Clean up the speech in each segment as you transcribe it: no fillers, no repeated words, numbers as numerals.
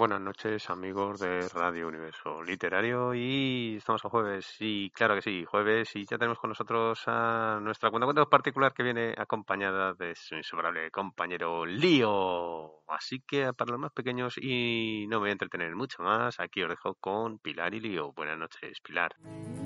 Buenas noches, amigos de Radio Universo Literario, y estamos a jueves, y claro que sí, jueves, y ya tenemos con nosotros a nuestra cuentacuentos particular que viene acompañada de su inseparable compañero Lío. Así que para los más pequeños, y no me voy a entretener mucho más, aquí os dejo con Pilar y Lío. Buenas noches, Pilar.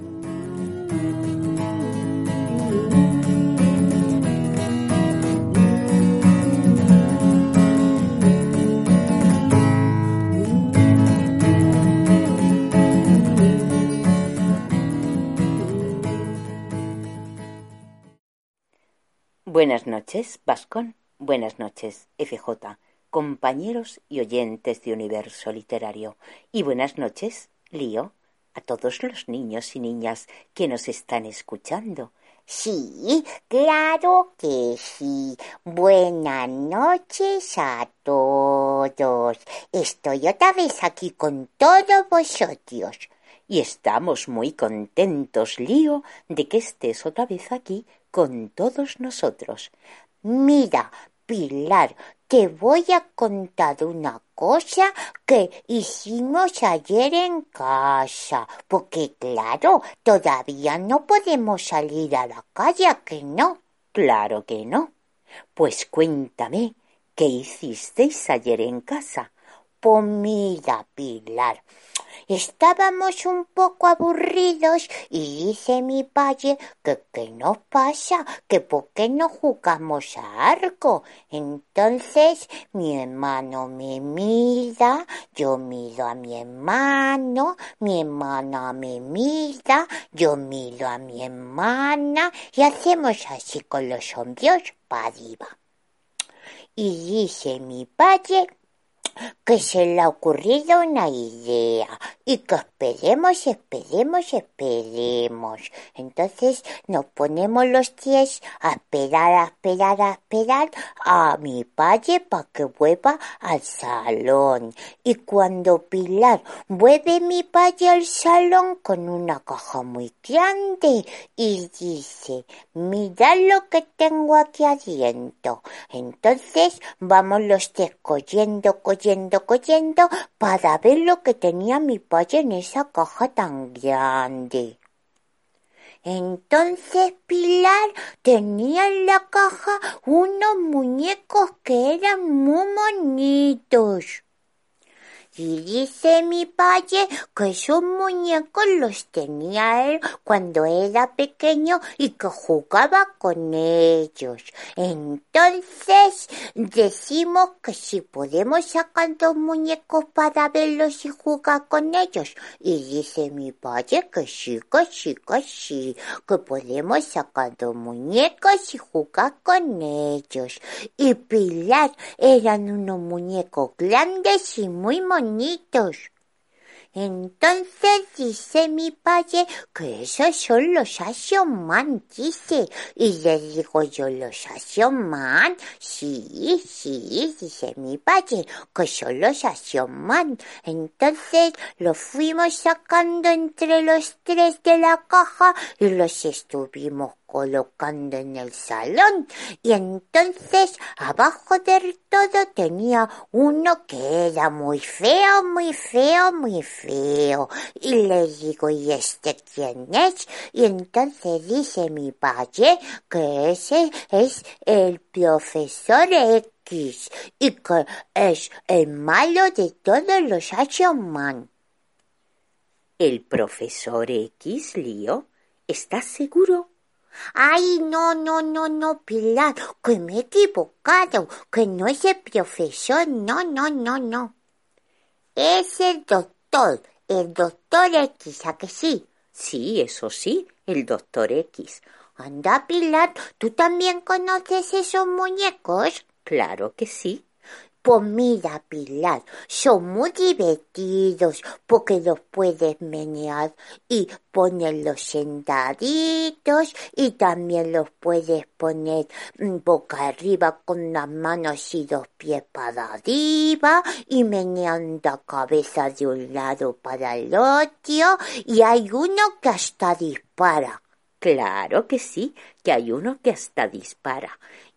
Buenas noches, Vascón. Buenas noches, FJ, compañeros y oyentes de Universo Literario. Y buenas noches, Lío, a todos los niños y niñas que nos están escuchando. Sí, claro que sí. Buenas noches a todos. Estoy otra vez aquí con todos vosotros. Y estamos muy contentos, Lío, de que estés otra vez aquí con todos nosotros. Mira, Pilar, te voy a contar una cosa que hicimos ayer en casa, porque claro, todavía no podemos salir a la calle, ¿a que no? Claro que no. Pues cuéntame, ¿qué hicisteis ayer en casa? Pues mira, Pilar, estábamos un poco aburridos y dice mi padre que qué nos pasa, que por qué no jugamos a algo. Entonces mi hermano me mira, yo miro a mi hermano me mira, yo miro a mi hermana y hacemos así con los hombros para arriba. Y dice mi padre que se le ha ocurrido una idea y que esperemos. Entonces nos ponemos los pies a esperar a mi padre para que vuelva al salón. Y cuando Pilar vuelve mi padre al salón con una caja muy grande y dice, mirad lo que tengo aquí adentro. Entonces vamos los tres cogiendo para ver lo que tenía mi padre en esa caja tan grande. Entonces Pilar tenía en la caja unos muñecos que eran muy bonitos. Y dice mi padre que esos muñecos los tenía él cuando era pequeño y que jugaba con ellos. Entonces decimos que si podemos sacar dos muñecos para verlos y jugar con ellos. Y dice mi padre que sí, que podemos sacar dos muñecos y jugar con ellos. Y Pilar eran unos muñecos grandes y muy bonitos. Entonces dice mi padre que esos son los Action Man, dice. Y le digo yo, ¿los Action Man? Sí, dice mi padre, que son los Action Man. Entonces los fuimos sacando entre los tres de la caja y los estuvimos colocando en el salón. Y entonces abajo del todo tenía uno que era muy feo. Y le digo, ¿y este quién es? Y entonces dice mi padre que ese es el profesor X y que es el malo de todos los Action Man. ¿El profesor X, Lío? ¿Estás seguro? Ay, no, Pilar, que me he equivocado, que no es el profesor, no. Es el doctor X, ¿a que sí? Sí, eso sí, el doctor X. Anda, Pilar, ¿tú también conoces esos muñecos? Claro que sí. Pues mira, Pilar, son muy divertidos porque los puedes menear y ponerlos sentaditos y también los puedes poner boca arriba con las manos y dos pies para arriba y meneando la cabeza de un lado para el otro y hay uno que hasta dispara. Claro que sí, que hay uno que hasta dispara.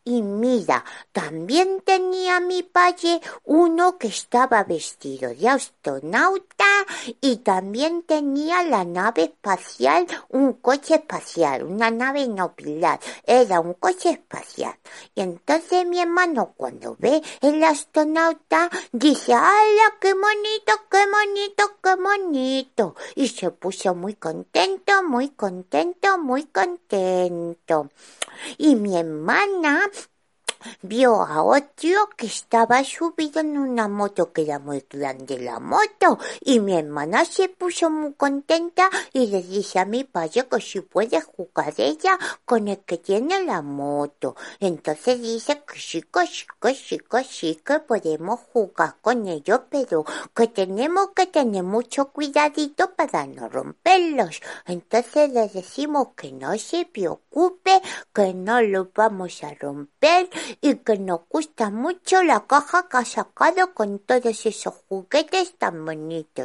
Y mira, también tenía mi padre uno que estaba vestido de astronauta y también tenía la nave espacial, un coche espacial, una nave no Pilar, era un coche espacial. Y entonces mi hermano cuando ve el astronauta dice, ¡hala, qué bonito, qué bonito, qué bonito! Y se puso muy contento, muy contento, muy contento. Y mi hermana vio a otro que estaba subido en una moto que era muy grande la moto y mi hermana se puso muy contenta y le dice a mi padre que si puede jugar ella con el que tiene la moto. Entonces dice que sí, que sí, que sí, que sí, que podemos jugar con ellos, pero que tenemos que tener mucho cuidadito para no romperlos. Entonces le decimos que no se preocupe, que no los vamos a romper y que nos gusta mucho la caja que ha sacado con todos esos juguetes tan bonitos.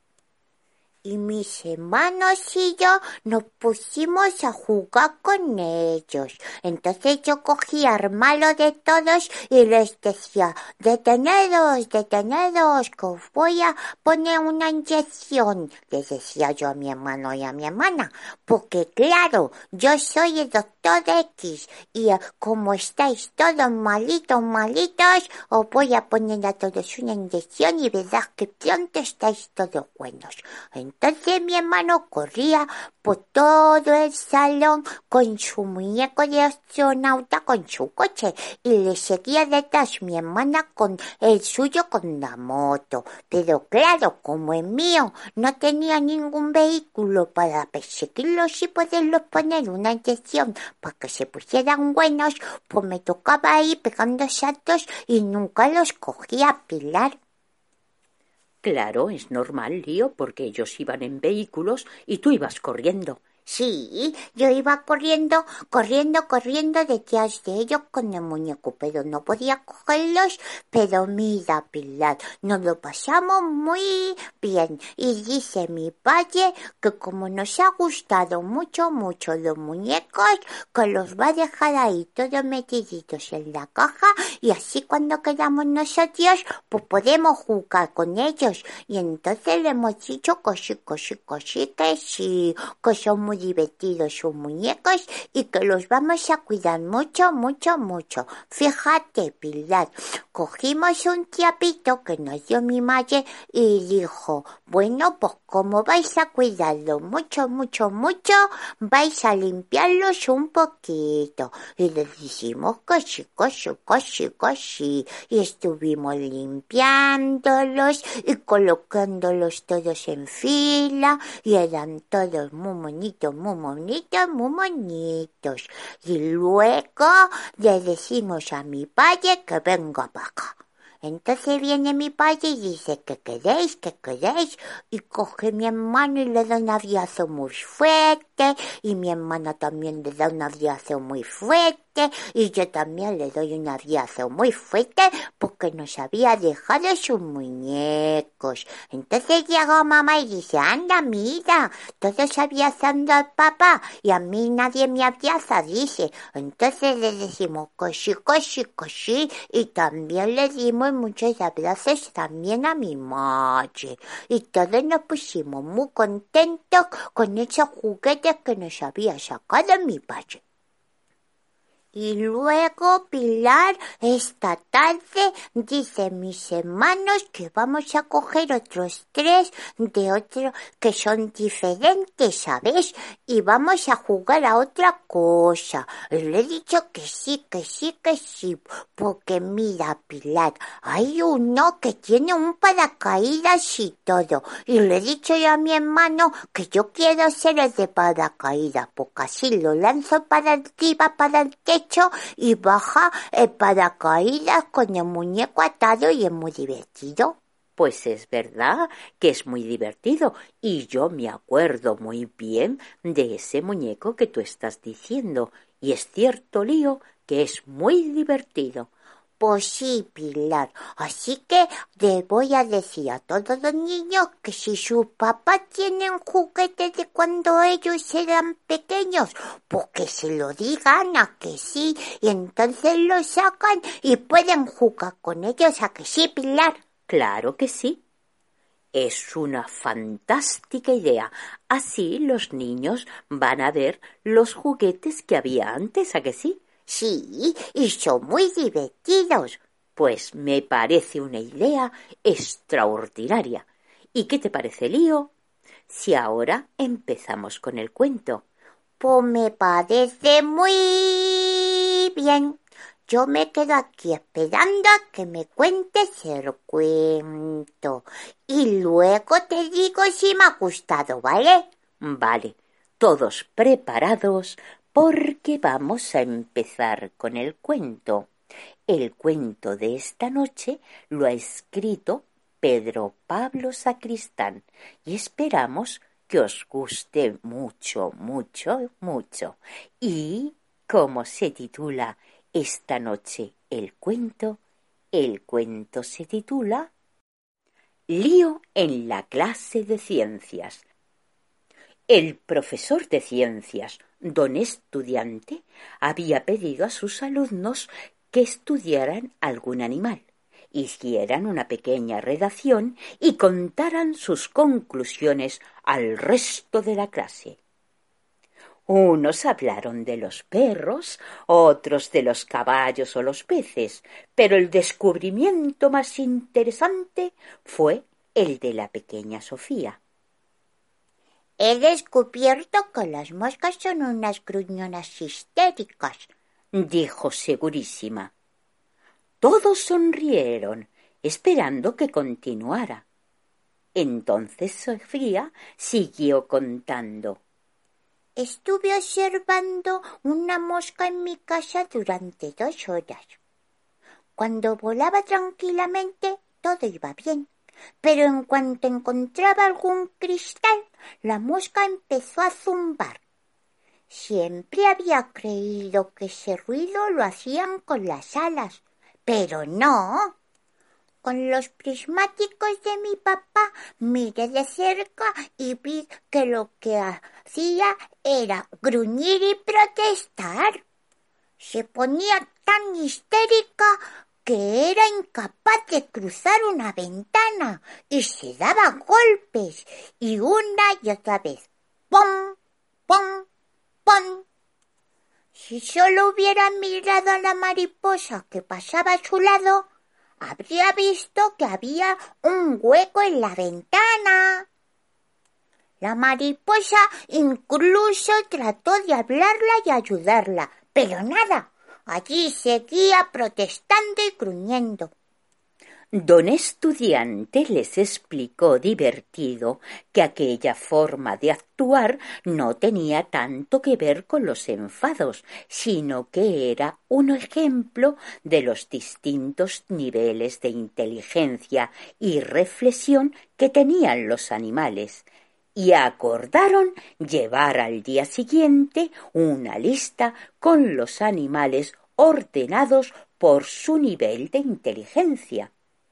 Y mis hermanos y yo nos pusimos a jugar con ellos. Entonces yo cogía el malo de todos y les decía, detenedos, detenedos, que os voy a poner una inyección. Les decía yo a mi hermano y a mi hermana, porque claro, yo soy el doctor X y como estáis todos malitos, os voy a poner a todos una inyección y verás que pronto estáis todos buenos. Entonces mi hermano corría por todo el salón con su muñeco de astronauta, con su coche, y le seguía detrás mi hermana con el suyo con la moto. Pero claro, como el mío no tenía ningún vehículo para perseguirlos y poderlos poner una inyección para que se pusieran buenos, pues me tocaba ir pegando saltos y nunca los cogía, Pilar. Claro, es normal, Lío, porque ellos iban en vehículos y tú ibas corriendo. Sí, yo iba corriendo detrás de ellos con el muñeco, pero no podía cogerlos. Pero mira, Pilar, nos lo pasamos muy bien. Y dice mi padre que como nos ha gustado mucho los muñecos, que los va a dejar ahí todos metiditos en la caja y así cuando quedamos nosotros, pues podemos jugar con ellos. Y entonces le hemos dicho que sí, que son muy divertidos sus muñecos y que los vamos a cuidar mucho. Fíjate, Pilar, cogimos un trapito que nos dio mi madre y dijo, bueno, pues como vais a cuidarlos mucho, vais a limpiarlos un poquito. Y les dijimos que sí. Y estuvimos limpiándolos y colocándolos todos en fila y eran todos muy bonitos. Y luego le decimos a mi padre que venga para acá. Entonces viene mi padre y dice que queréis, y coge mi hermano y le da un abrazo muy fuerte, y mi hermana también le da un abrazo muy fuerte, y yo también le doy un abrazo muy fuerte porque nos había dejado sus muñecos. Entonces llegó mamá y dice, anda, mira, todos abrazando al papá y a mí nadie me abraza, dice. Entonces le decimos que sí, y también le dimos muchos abrazos también a mi madre. Y todos nos pusimos muy contentos con esos juguetes que nos había sacado mi padre. Y luego, Pilar, esta tarde, dicen mis hermanos que vamos a coger otros 3 de otro que son diferentes, ¿sabes? Y vamos a jugar a otra cosa. Y le he dicho que sí, porque mira, Pilar, hay uno que tiene un paracaídas y todo. Y le he dicho yo a mi hermano que yo quiero ser el de paracaídas, porque así lo lanzo para arriba, para el techo, y baja el paracaídas con el muñeco atado y es muy divertido. Pues es verdad que es muy divertido y yo me acuerdo muy bien de ese muñeco que tú estás diciendo. Y es cierto, Lío, que es muy divertido. Pues sí, Pilar. Así que les voy a decir a todos los niños que si sus papás tienen juguetes de cuando ellos eran pequeños, pues que se lo digan a que sí, y entonces lo sacan y pueden jugar con ellos, a que sí, Pilar. Claro que sí. Es una fantástica idea. Así los niños van a ver los juguetes que había antes, ¿a que sí? Sí, y son muy divertidos. Pues me parece una idea extraordinaria. ¿Y qué te parece, Lío? Si ahora empezamos con el cuento. Pues me parece muy bien. Yo me quedo aquí esperando a que me cuentes el cuento. Y luego te digo si me ha gustado, ¿vale? Vale, todos preparados porque vamos a empezar con el cuento. El cuento de esta noche lo ha escrito Pedro Pablo Sacristán y esperamos que os guste mucho, mucho, mucho. ¿Y cómo se titula esta noche el cuento? El cuento se titula Lío en la clase de ciencias. El profesor de ciencias, don Estudiante, había pedido a sus alumnos que estudiaran algún animal, hicieran una pequeña redacción y contaran sus conclusiones al resto de la clase. Unos hablaron de los perros, otros de los caballos o los peces, pero el descubrimiento más interesante fue el de la pequeña Sofía. He descubierto que las moscas son unas gruñonas histéricas, dijo segurísima. Todos sonrieron, esperando que continuara. Entonces Sofía siguió contando. Estuve observando una mosca en mi casa durante 2 horas. Cuando volaba tranquilamente, todo iba bien. Pero en cuanto encontraba algún cristal, la mosca empezó a zumbar. Siempre había creído que ese ruido lo hacían con las alas, pero no. Con los prismáticos de mi papá miré de cerca y vi que lo que hacía era gruñir y protestar. Se ponía tan histérica que era incapaz de cruzar una ventana y se daba golpes y una y otra vez. ¡Pum! ¡Pum! ¡Pum! Si solo hubiera mirado a la mariposa que pasaba a su lado, habría visto que había un hueco en la ventana. La mariposa incluso trató de hablarla y ayudarla, pero nada. Allí seguía protestando y gruñendo. Don Estudiante les explicó divertido que aquella forma de actuar no tenía tanto que ver con los enfados, sino que era un ejemplo de los distintos niveles de inteligencia y reflexión que tenían los animales, y acordaron llevar al día siguiente una lista con los animales ordenados por su nivel de inteligencia.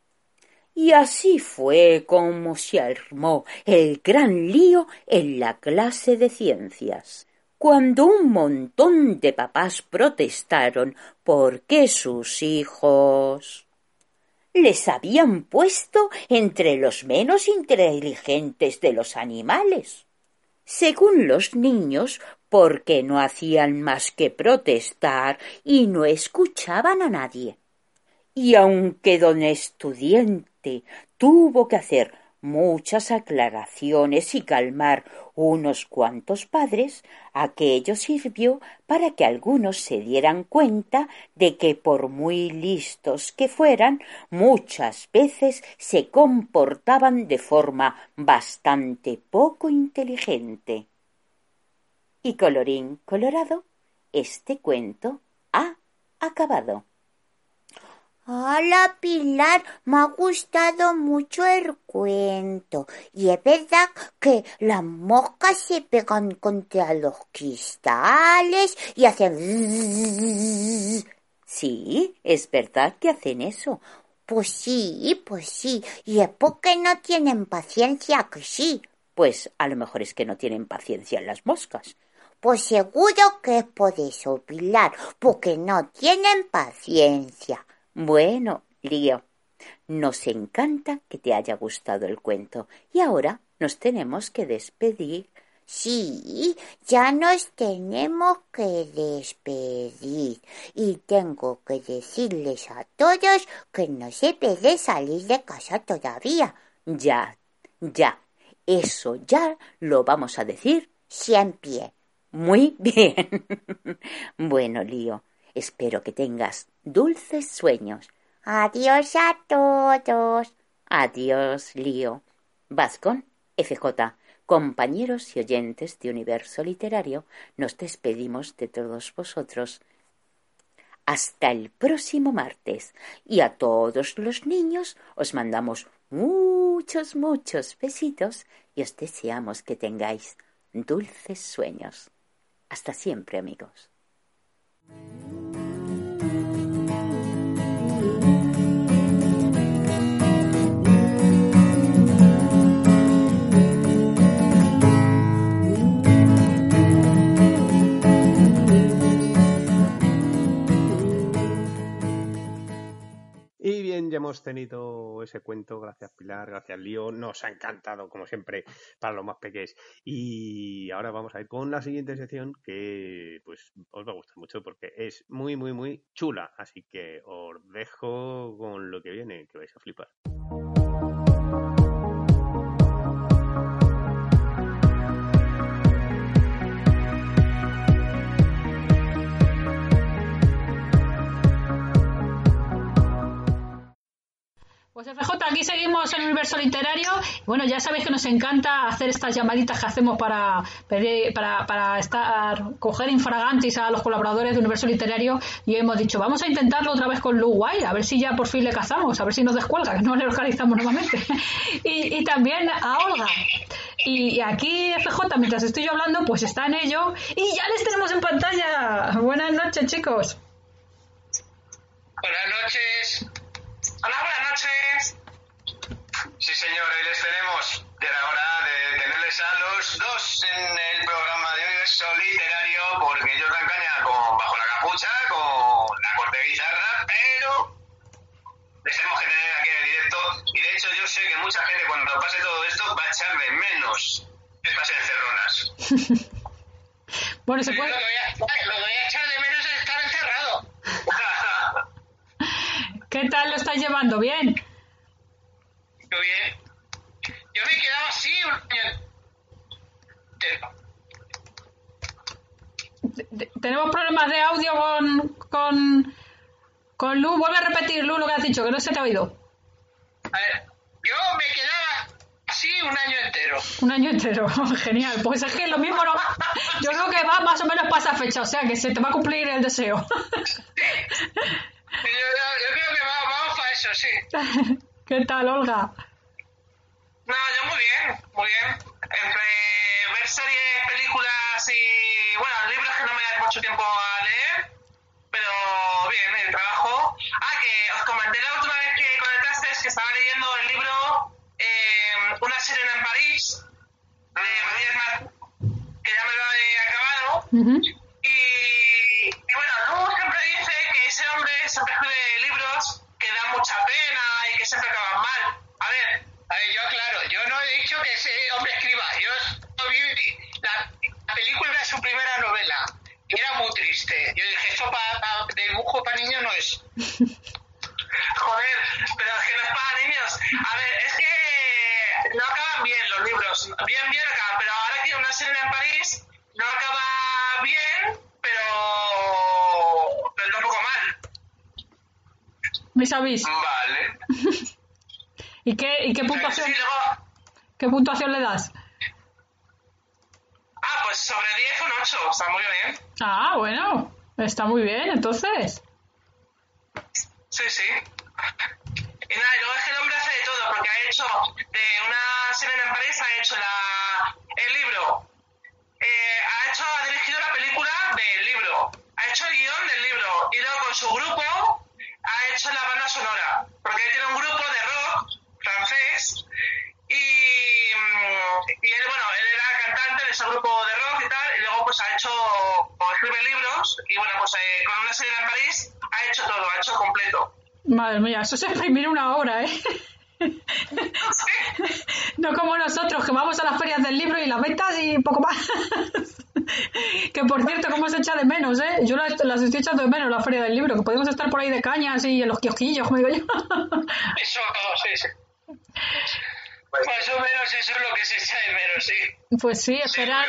Y así fue como se armó el gran lío en la clase de ciencias, cuando un montón de papás protestaron porque sus hijos les habían puesto entre los menos inteligentes de los animales. Según los niños, porque no hacían más que protestar y no escuchaban a nadie. Y aunque don Estudiante tuvo que hacer muchas aclaraciones y calmar unos cuantos padres, aquello sirvió para que algunos se dieran cuenta de que por muy listos que fueran, muchas veces se comportaban de forma bastante poco inteligente. Y colorín colorado, este cuento ha acabado. Hola, Pilar, me ha gustado mucho el cuento. Y es verdad que las moscas se pegan contra los cristales y hacen... Sí, es verdad que hacen eso. Pues sí, y es porque no tienen paciencia, que sí. Pues a lo mejor es que no tienen paciencia en las moscas. Pues seguro que es por eso, Pilar, porque no tienen paciencia. Bueno, Lío, nos encanta que te haya gustado el cuento y ahora nos tenemos que despedir. Sí, ya nos tenemos que despedir y tengo que decirles a todos que no se puede salir de casa todavía. Ya, eso ya lo vamos a decir Siempre. muy bien. Bueno, Lío, espero que tengas dulces sueños. Adiós a todos. Adiós, Lío. Vascon, FJ, compañeros y oyentes de Universo Literario, nos despedimos de todos vosotros. Hasta el próximo martes. Y a todos los niños os mandamos muchos besitos y os deseamos que tengáis dulces sueños. Hasta siempre, amigos. Y bien, ya hemos tenido ese cuento. Gracias, Pilar. Gracias, Lío. Nos ha encantado, como siempre, para los más pequeños. Y ahora vamos a ir con la siguiente sección que pues os va a gustar mucho porque es muy, muy, muy chula. Así que os dejo con lo que viene, que vais a flipar. Pues FJ, aquí seguimos en el Universo Literario. Bueno, ya sabéis que nos encanta hacer estas llamaditas que hacemos para coger infragantis a los colaboradores de Universo Literario, y hemos dicho, vamos a intentarlo otra vez con Lu Guay, a ver si ya por fin le cazamos, a ver si nos descuelga, que no le localizamos nuevamente. y también a Olga. Y aquí FJ, mientras estoy yo hablando, pues está en ello y ya les tenemos en pantalla. Buenas noches, chicos. Buenas noches. Hola, buenas noches. Sí, señor, ahí les tenemos. Ya era hora de tenerles a los dos en el programa de Universo Literario, porque ellos dan caña bajo la capucha, con la corte de guitarra, pero les tenemos que tener aquí en el directo. Y de hecho yo sé que mucha gente cuando pase todo esto va a echar de menos estas encerronas. Bueno, se puede... Lo que voy a echar de menos es estar encerrado. ¿Qué tal lo estáis llevando? ¿Bien? Muy bien. Yo me he quedado así un año entero. Tenemos problemas de audio con Lu. Vuelve a repetir, Lu, lo que has dicho, que no se te ha oído. A ver, yo me quedaba así un año entero. Un año entero, genial. Pues es que lo mismo no... Yo creo que va más o menos para esa fecha, o sea que se te va a cumplir el deseo. Yo creo que vamos para eso, sí. ¿Qué tal, Olga? No, yo muy bien. Entre ver series, películas y, bueno, libros que no me dan mucho tiempo a leer, pero bien, el trabajo. Que os comenté la última vez que conectasteis que estaba leyendo el libro Una sirena en París, de Matías Martín, que ya me lo he acabado. Uh-huh. Y bueno, Lu siempre dice que ese hombre siempre escribe libros que dan mucha pena y que siempre acaban mal. A ver, yo aclaro, yo no he dicho que ese hombre escriba. Yo vi la película de su primera novela y era muy triste. Yo dije, esto de dibujo para niños no es. Joder, pero es que no es para niños. A ver, es que no acaban bien los libros. Bien acaban, pero ahora que Una sirena en París no acaba bien, pero tampoco mal. ¿Me sabéis? Vale. ¿Y qué puntuación? Sí, luego... ¿Qué puntuación le das? Pues sobre 10 un 8, está muy bien. Ah, bueno, está muy bien, entonces. Sí. Y nada, luego es que el hombre hace de todo, porque ha hecho de Una sirena en París, ha hecho el libro, ha dirigido la película del libro, ha hecho el guión del libro, y luego con su grupo sonora, porque él tiene un grupo de rock francés y él, bueno, él era cantante de ese grupo de rock y tal, y luego pues ha hecho, escribe libros y bueno, pues con una serie en París ha hecho todo, ha hecho completo. Madre mía, eso es exprimir una obra, ¿eh? No como nosotros, que vamos a las ferias del libro y las ventas y poco más. Que por cierto, cómo se echa de menos, ¿eh? Yo las estoy echando de menos, la feria del libro, que podemos estar por ahí de cañas y en los kiosquillos, como digo yo. Eso, sí. Más o menos eso es lo que se echa de menos, sí. Pues sí, esperar.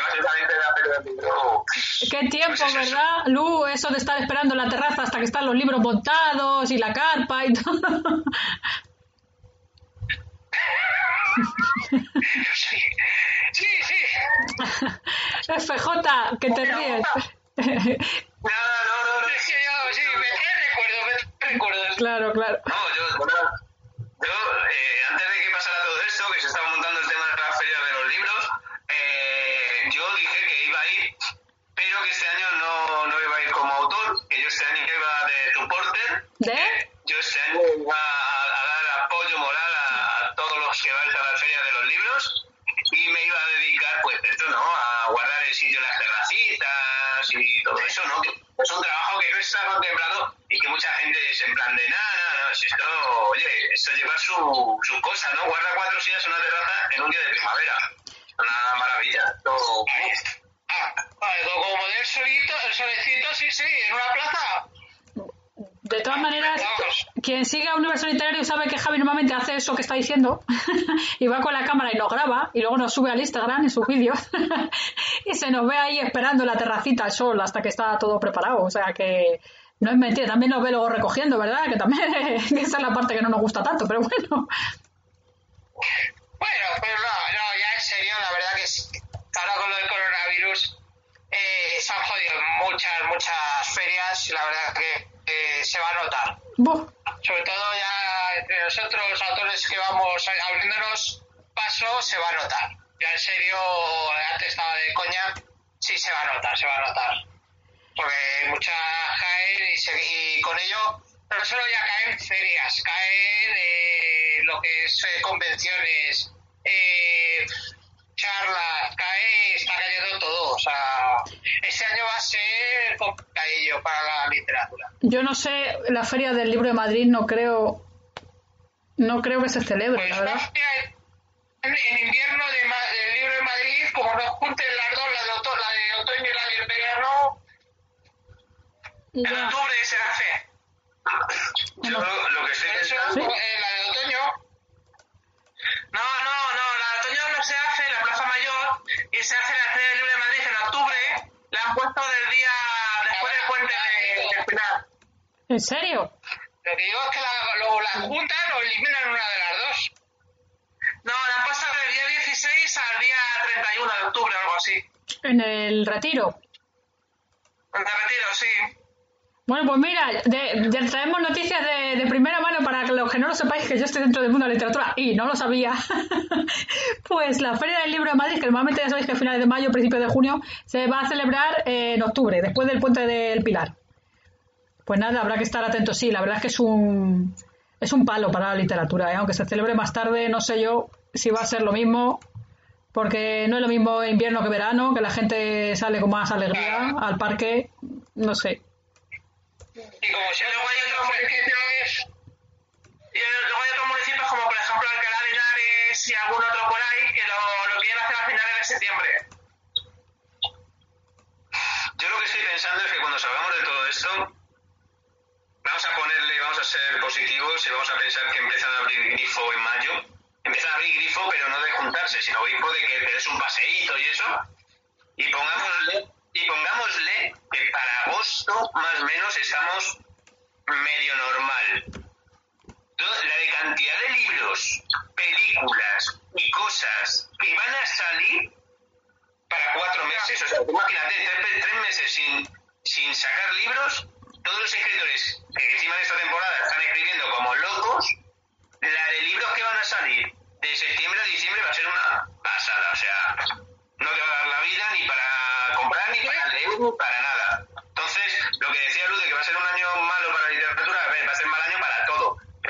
Qué tiempo, pues ¿verdad, Lu? Eso de estar esperando en la terraza hasta que están los libros montados y la carpa y todo. Sí. FJ, que te ríes. No, es que yo, sí, me recuerdo. Claro. No, yo antes de que pasara todo esto, que se estaba montando el tema de la feria de los libros, yo dije que iba a ir, pero que este año no iba a ir como autor, que yo este año iba de supporter. ¿De? Yo este año iba a dar apoyo moral a todos los que vais a la feria de los libros y me iba a dedicar, pues esto, ¿no? A guardar el sitio en las terracitas y todo eso, ¿no? Que es un trabajo que no está contemplado y que mucha gente es en plan de nada, si esto, oye, esto lleva su cosa, ¿no? Guarda 4 sillas en una terraza en un día de primavera. Una maravilla. Todo. Como del solito, el solecito, sí, en una plaza. De todas maneras, quien sigue a Universo Literario sabe que Javi normalmente hace eso que está diciendo y va con la cámara y nos graba y luego nos sube al Instagram en sus vídeos y se nos ve ahí esperando en la terracita al sol hasta que está todo preparado. O sea que no es mentira, también nos ve luego recogiendo, ¿verdad? Que también esa es la parte que no nos gusta tanto, pero bueno. Bueno, pero no, ya en serio, la verdad que ahora con lo del coronavirus se han jodido muchas ferias y la verdad que se va a notar. Sobre todo ya entre nosotros, los autores que vamos abriéndonos paso, se va a notar. Ya en serio, antes estaba de coña, sí se va a notar. Porque mucha caen y con ello no solo ya caen ferias, caen lo que es convenciones, charlas, está cayendo todo. O sea, este año va a ser complicadillo para la literatura. Yo no sé, la Feria del Libro de Madrid no creo que se celebre, pues la verdad. En invierno del Libro de Madrid, como nos junten las dos, la de otoño y la de invierno, en octubre se hace. Yo lo que estoy pensando... ¿Sí? La de otoño... No, la de otoño no se hace en la Plaza Mayor y se hace en la Feria del Libro de Madrid en octubre. La han puesto del día después del puente del Pilar. ¿En serio? Lo que digo es que la juntan o eliminan una de las dos. No, la han pasado del día 16 al día 31 de octubre o algo así. ¿En el Retiro? En el Retiro, sí. Bueno, pues mira, traemos noticias de primera mano para los que no lo sepáis, que yo estoy dentro del mundo de la literatura y no lo sabía. Pues la Feria del Libro de Madrid, que normalmente ya sabéis que a finales de mayo, principios de junio, se va a celebrar en octubre, después del Puente del Pilar. Pues nada, habrá que estar atentos. Sí, la verdad es que es un palo para la literatura, ¿eh? Aunque se celebre más tarde, no sé yo si va a ser lo mismo, porque no es lo mismo invierno que verano, que la gente sale con más alegría al parque, no sé. Y como si luego hay otros municipios como por ejemplo Alcalá de Henares y algún otro por ahí que lo quieren hacer a finales de septiembre. Yo lo que estoy pensando es que cuando salgamos de todo esto vamos a ser positivos y vamos a pensar que empiezan a abrir grifo en mayo. Empiezan a abrir grifo, pero no de juntarse, sino grifo de que te des un paseíto y eso. Y pongámosle que para agosto más o menos estamos medio normal. La de cantidad de libros, películas y cosas que van a salir para 4 meses, o sea, imagínate, 3 meses sin sacar libros, todos los escritores que encima de esta temporada están escribiendo como locos, la de libros que van a salir de septiembre a diciembre va a ser una pasada, o sea, no te va a dar la vida ni para comprar, ni para leer, ni para nada. Entonces, lo que decía Luz de que va a ser un año malo para la literatura, a ver, va a ser mal año para todo,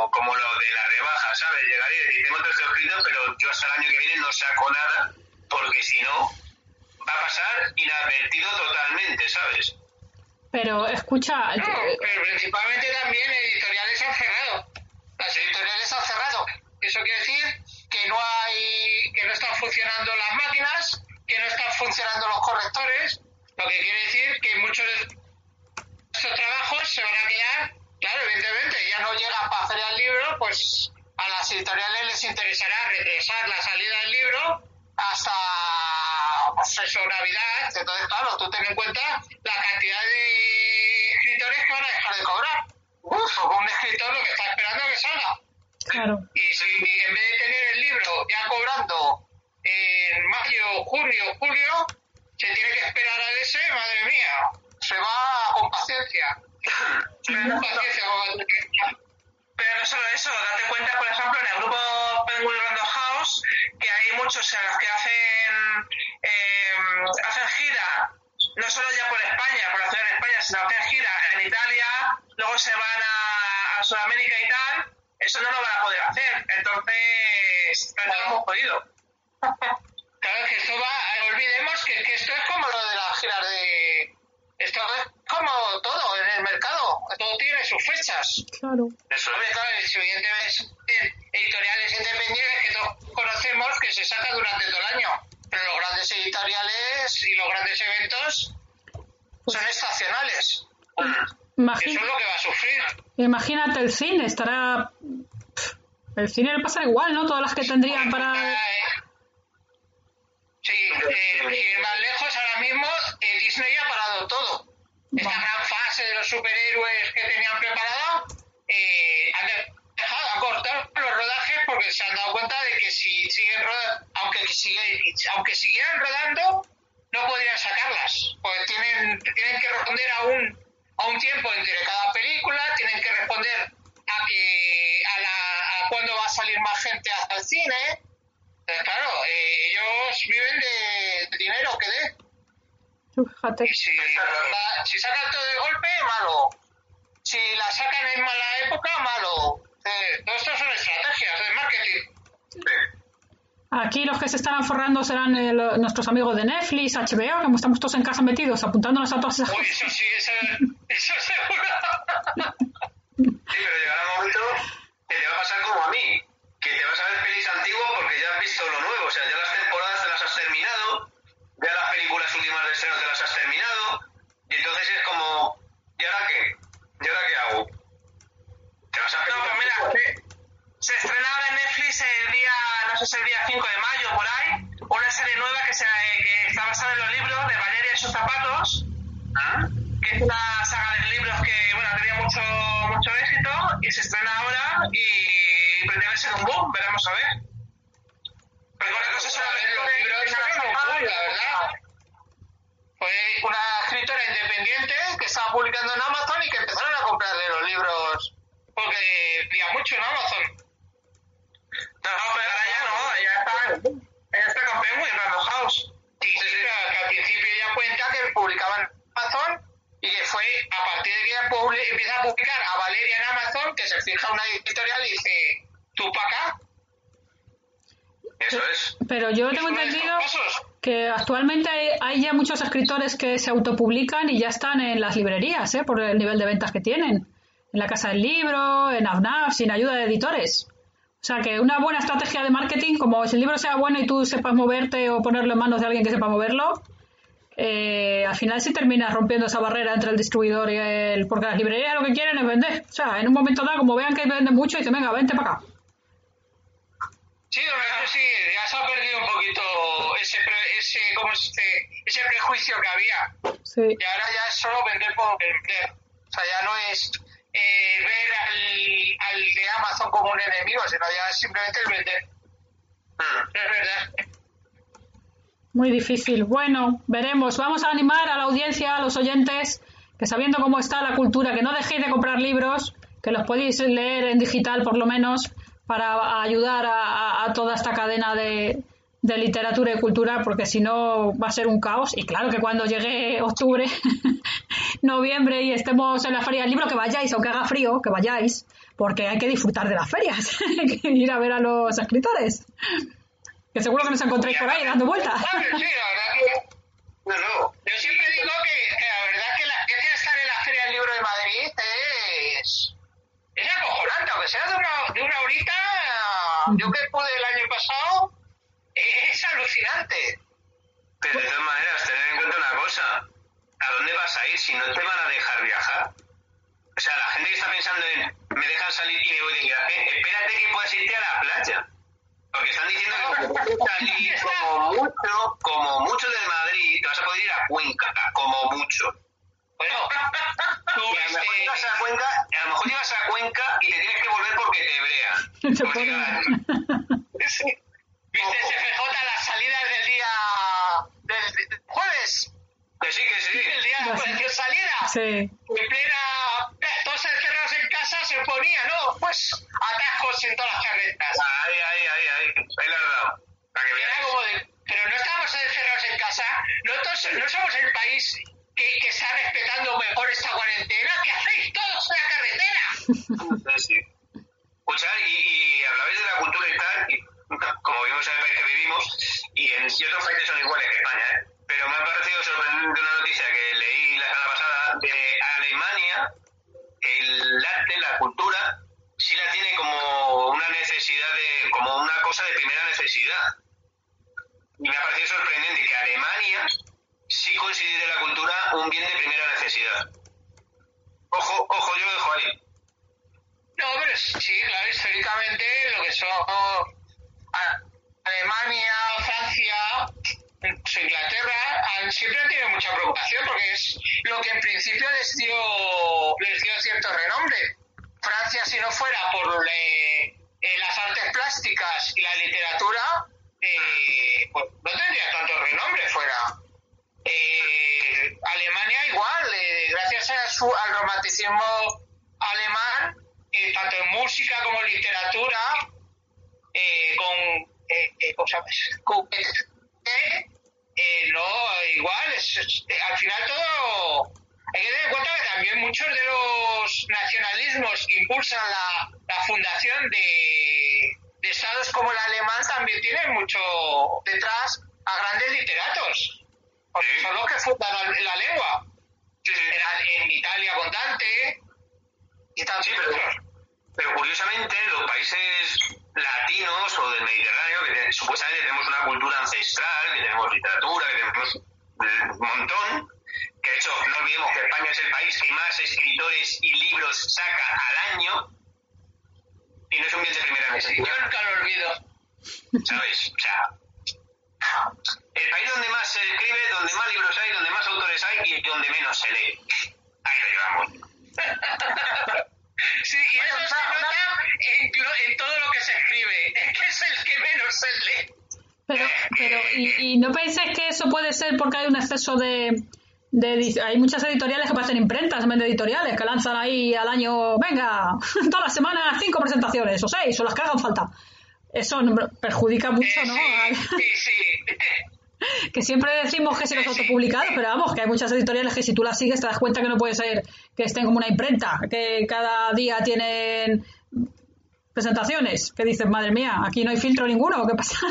como lo de la rebaja, ¿sabes? Llegar y decir, tengo todo esto escrito, pero yo hasta el año que viene no saco nada, porque si no, va a pasar inadvertido totalmente, ¿sabes? Pero escucha... No, pero principalmente también editoriales han cerrado. Las editoriales han cerrado. Eso quiere decir que no están funcionando las máquinas, que no están funcionando los correctores, lo que quiere decir que muchos de estos trabajos se van a quedar, claro, evidentemente, ya no llegan para hacer el libro, pues a las editoriales les interesará retrasar la salida del libro hasta pues eso, Navidad. Entonces, claro, tú ten en cuenta la cantidad de escritores que van a dejar de cobrar. Un escritor lo que está esperando es que salga. Claro. Y si en vez de tener el libro ya cobrando en mayo, junio, julio, se tiene que esperar a ese, madre mía, se va con paciencia. Con paciencia. Pero no solo eso, date cuenta, por ejemplo, en el grupo Penguin Random House, que hay muchos en los que hacen gira, no solo ya por España, por la ciudad de España, sino hacen gira en Italia, luego se van a Sudamérica y tal, eso no lo van a poder hacer, entonces hemos podido. Claro, que esto va, olvidemos que esto es como lo de las giras de... Esto es como todo en el mercado, todo tiene sus fechas. Claro. Eso Hombre, claro, evidentemente editoriales independientes que todos conocemos que se sacan durante todo el año, pero los grandes editoriales y los grandes eventos son estacionales. Eso es lo que va a sufrir. Imagínate el cine, estará... El cine le pasa igual, ¿no? Todas las que tendrían para... Sí, ir más lejos, ahora mismo Disney ha parado todo. Esta gran fase de los superhéroes que tenían preparado, han cortado los rodajes porque se han dado cuenta de que si siguen rodando, aunque siguieran rodando, no podrían sacarlas. Pues tienen que responder a un tiempo entre cada película, tienen que responder a cuándo va a salir más gente al cine. Claro, ellos viven de dinero que dé. Fíjate. Y si sacan todo de golpe, malo. Si la sacan en mala época, malo. Todo esto son estrategias de marketing. Aquí los que se están forrando serán nuestros amigos de Netflix, HBO, que estamos todos en casa metidos, apuntándonos a todas esas Uy, cosas. eso sí, eso seguro. Sí, pero llegará un momento que te va a pasar como a mí, que te vas a ver pelis antiguas porque ya has visto lo nuevo, o sea, ya las temporadas te las has terminado, ya las películas últimas de estreno te las has terminado, y entonces es como, ¿y ahora qué? ¿Y ahora qué hago? Te vas a No, pues mira, se estrena ahora en Netflix el día, no sé si el día 5 de mayo, por ahí, una serie nueva que está basada en los libros de Valeria y sus zapatos, que es una saga de libros que, bueno, ha tenido mucho éxito, y se estrena ahora y pretende ser un boom, veremos a ver. Recuerda que eso los libros son un boom, la verdad. Fue una escritora independiente que estaba publicando en Amazon y que empezaron a comprarle los libros porque veía mucho en Amazon. No, pero ahora ya no, ella está con Penguin Random House. Sí, que al principio ella cuenta que publicaba en Amazon y que fue a partir de que ella empieza a publicar a Valeria en Amazon que se fija una editorial y dice, ¿tú para acá? Eso es. Pero yo tengo entendido que actualmente hay ya muchos escritores que se autopublican y ya están en las librerías, por el nivel de ventas que tienen. En la Casa del Libro, en AFNAF, sin ayuda de editores. O sea que una buena estrategia de marketing, como si el libro sea bueno y tú sepas moverte o ponerlo en manos de alguien que sepa moverlo, al final sí terminas rompiendo esa barrera entre el distribuidor y porque las librerías lo que quieren es vender. O sea, en un momento dado, como vean que venden mucho, dicen, venga, vente para acá. Sí, sí, ya se ha perdido un poquito ese prejuicio que había. Sí. Y ahora ya es solo vender por vender. O sea, ya no es ver al de Amazon como un enemigo, sino ya es simplemente el vender. Es verdad. Muy difícil. Bueno, veremos. Vamos a animar a la audiencia, a los oyentes, que sabiendo cómo está la cultura, que no dejéis de comprar libros, que los podéis leer en digital por lo menos, para ayudar a toda esta cadena de literatura y cultura, porque si no va a ser un caos. Y claro que cuando llegue octubre noviembre y estemos en la feria del libro, que vayáis, aunque haga frío, que vayáis, porque hay que disfrutar de las ferias, hay que ir a ver a los escritores, que seguro que nos encontréis por ahí dando vueltas. Sí, la verdad que... No. Yo siempre digo que la verdad que la experiencia de estar en la Feria del Libro de Madrid es acojonante, aunque sea de una horita. Yo que pude el año pasado, es alucinante. Pero de todas maneras, tened en cuenta una cosa. ¿A dónde vas a ir si no te van a dejar viajar? O sea, la gente que está pensando en me dejan salir y me voy de viaje, espérate que puedas irte a la playa. Porque están diciendo que puedes salir como mucho del Madrid, te vas a poder ir a Cuenca, como mucho. Bueno, y a lo mejor llegas a Cuenca y te tienes que volver porque te brean. ¿Viste FJ las salidas del día del jueves? Que sí. El día de la salida. Sí. En plena, todos encerrados en casa se ponía, ¿no? Pues atascos en todas las carretas. Ahí la has dado. Para que veáis. Pero no estamos encerrados en casa. Nosotros no somos el país que está respetando mejor esta cuarentena. ¿Qué hacéis todos en la carretera? Sí. Escuchar, y hablabais de la cultura y tal, y como vimos en el país que vivimos, y otros países son iguales que España, pero me ha parecido sorprendente una noticia que leí la semana pasada de Alemania. El arte, la cultura, sí la tiene como una necesidad como una cosa de primera necesidad. Y me ha parecido sorprendente que Alemania sí considere la cultura un bien de primera necesidad. Ojo, yo lo dejo ahí. No, pero sí, claro, históricamente lo que son Alemania, Francia, Inglaterra, siempre han tenido mucha preocupación porque es lo que en principio les dio cierto renombre. Francia, si no fuera por las artes plásticas y la literatura, pues no tendría tanto renombre fuera. Alemania igual, gracias al romanticismo alemán, tanto en música como en literatura, al final todo. Hay que tener en cuenta que también muchos de los nacionalismos que impulsan la fundación de estados como el alemán también tienen mucho detrás a grandes literatos, porque son los que fundan la lengua. En Italia con Dante y tantos otros. Pero curiosamente los países latinos o del Mediterráneo, que supuestamente tenemos una cultura ancestral, que tenemos literatura, que tenemos un montón, que de hecho no olvidemos que España es el país que más escritores y libros saca al año, y no es un bien de primera necesidad. Yo nunca lo olvido. ¿Sabes? O sea, el país donde más se escribe, donde más libros hay, donde más autores hay y donde menos se lee. Ahí lo llevamos. Sí, y eso se nota en todo lo que se escribe. Es que es el que menos se lee. Pero ¿y no pensáis que eso puede ser porque hay un exceso de hay muchas editoriales que parecen imprentas en vez de editoriales, que lanzan ahí al año, venga, todas las semanas 5 presentaciones, o 6, o las que hagan falta? Eso perjudica mucho, ¿no? Sí. Que siempre decimos que si los autopublicados, pero vamos, que hay muchas editoriales que si tú las sigues te das cuenta que no puede ser que estén como una imprenta, que cada día tienen presentaciones, que dices, madre mía, aquí no hay filtro ninguno, ¿qué pasa?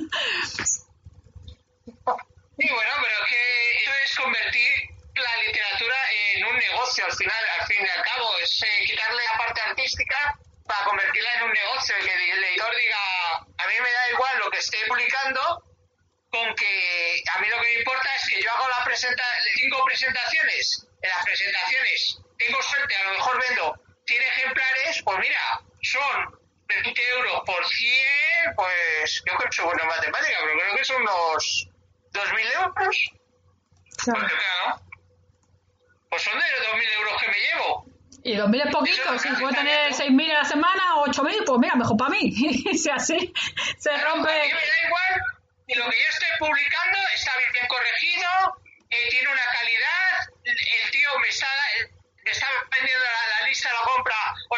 Sí, bueno, pero es que eso es convertir la literatura en un negocio al fin y al cabo, es quitarle la parte artística para convertirla en un negocio, y que el editor diga, a mí me da igual lo que esté publicando, con que a mí lo que me importa es que yo hago 5 presentaciones, en las presentaciones tengo suerte, a lo mejor vendo 100 ejemplares, pues mira, son 20 euros por 100, pues yo creo que soy bueno en matemática, pero creo que son unos 2.000 euros. Claro. Pues son de los 2.000 euros que me llevo. Y 2.000 es poquito, si puedo tener 6.000 a la semana o 8.000, pues mira, mejor para mí. Si así se rompe. A mí me da igual, y lo que yo estoy publicando está bien corregido, tiene una calidad, el tío me está vendiendo la lista de la compra o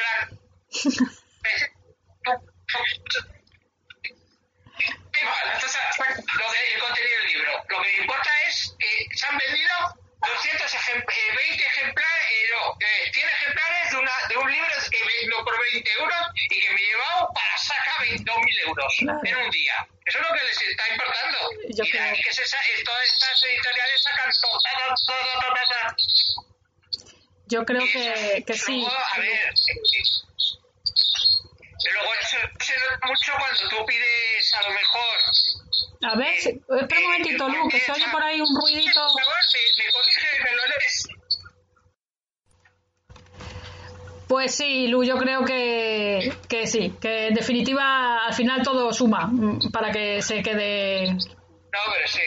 el contenido del libro. Lo que me importa es que se han vendido 20 ejemplares y que me he llevado para saca 22.000 euros en un día. Eso es lo que les está importando. Yo y de ahí que todas estas editoriales sacan todo. Yo creo que sí. Luego, a ver, luego eso se nota mucho cuando tú pides a lo mejor. A ver, espera un momentito, Lu, que se oye por ahí un ruidito. Por favor, me corrige, me lo lees. Pues sí, Lu, yo creo que sí, que en definitiva al final todo suma para que se quede. No, pero sí.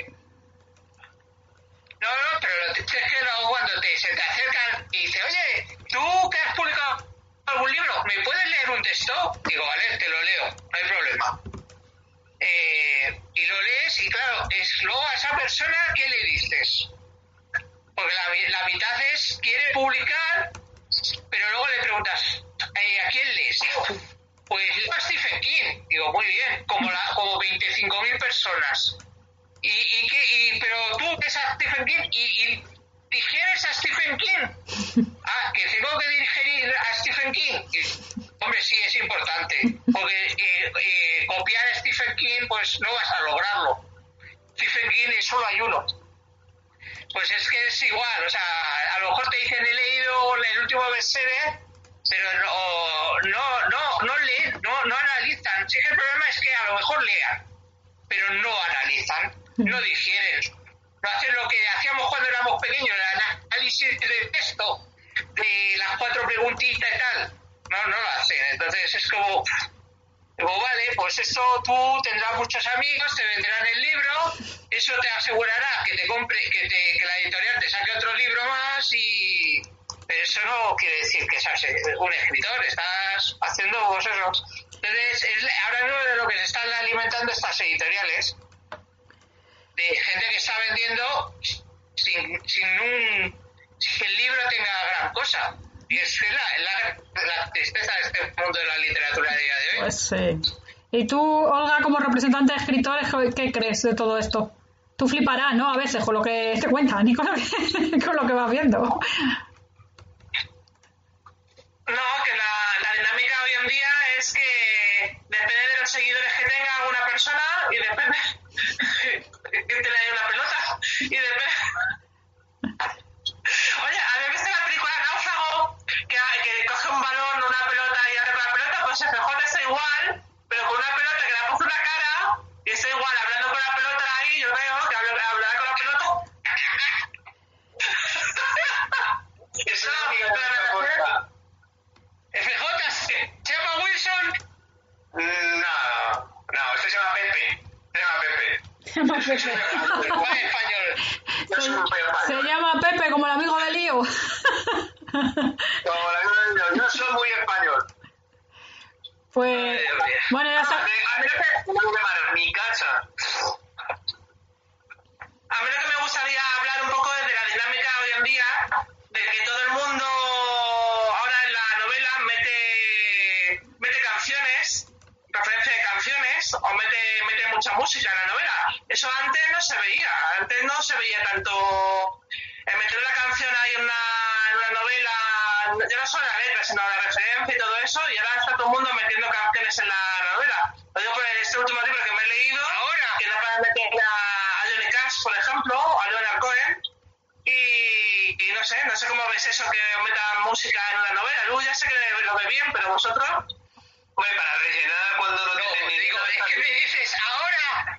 No, pero lo triste es que luego cuando se te acercan y dicen, oye, ¿tú que has publicado algún libro? ¿Me puedes leer un texto? Digo, vale, te lo leo, no hay problema. Y lo lees y claro, es luego a esa persona, ¿qué le dices? Porque la mitad quiere publicar, pero luego le preguntas, ¿a quién lees? Pues leo a Stephen King. Digo, muy bien, como 25.000 personas. Pero tú ves a Stephen King y digieres a Stephen King. Ah, que tengo que digerir a Stephen King. Hombre, sí, es importante, porque copiar a Stephen King, pues no vas a lograrlo. Stephen King solo hay uno. Pues es que es igual, o sea, a lo mejor te dicen, he leído el último bestseller, pero no leen, no analizan. Sí que el problema es que a lo mejor lean, pero no analizan, no digieren, no hacen lo que hacíamos cuando éramos pequeños, el análisis de texto, de las 4 preguntitas y tal. No lo hacen, entonces es como vale, pues eso tú tendrás muchos amigos, te venderán el libro, eso te asegurará que te compre, que la editorial te saque otro libro más pero eso no quiere decir que seas un escritor, estás haciendo pues eso. Entonces, ahora mismo de lo que se están alimentando estas editoriales, de gente que está vendiendo sin que el libro tenga gran cosa. Y es la tristeza de este mundo de la literatura a día de hoy. Pues sí. ¿Y tú, Olga, como representante de escritores, qué crees de todo esto? Tú fliparás, ¿no? A veces con lo que te cuentan y con lo que vas viendo. No, que la dinámica hoy en día es que depende de los seguidores que tenga una persona y depende que te le dé una pelota y depende. Oye, ¿habéis visto la película Náufrago? Que coge un balón, una pelota y hace con la pelota, pues FJ está igual, pero con una pelota que le ha puesto una cara y está igual hablando con la pelota ahí, yo creo que hablará con la pelota. Eso FJ, ¿se llama Wilson? No, este se llama Pepe. ¿Cuál es español? Se llama Pepe, como el amigo de Lío. Yo soy muy español. Pues, bueno, ya está. A mí mi casa. A mí lo que me gustaría hablar un poco es de la dinámica hoy en día, de que todo el mundo ahora en la novela mete canciones, referencia de canciones, o mete mucha música en la novela. Eso antes no se veía tanto meter una canción ahí en una novela, ya no solo la letra, sino la referencia y todo eso, y ahora está todo el mundo metiendo canciones en la novela. Lo digo por este último libro que me he leído, ahora, que no para meter a Johnny Cash, por ejemplo, a Leonard Cohen, y no sé cómo ves eso, que metan música en una novela. Luego ya sé que lo ve bien, pero vosotros... Hombre, para rellenar cuando no tienen ni digo, es que me dices ahora.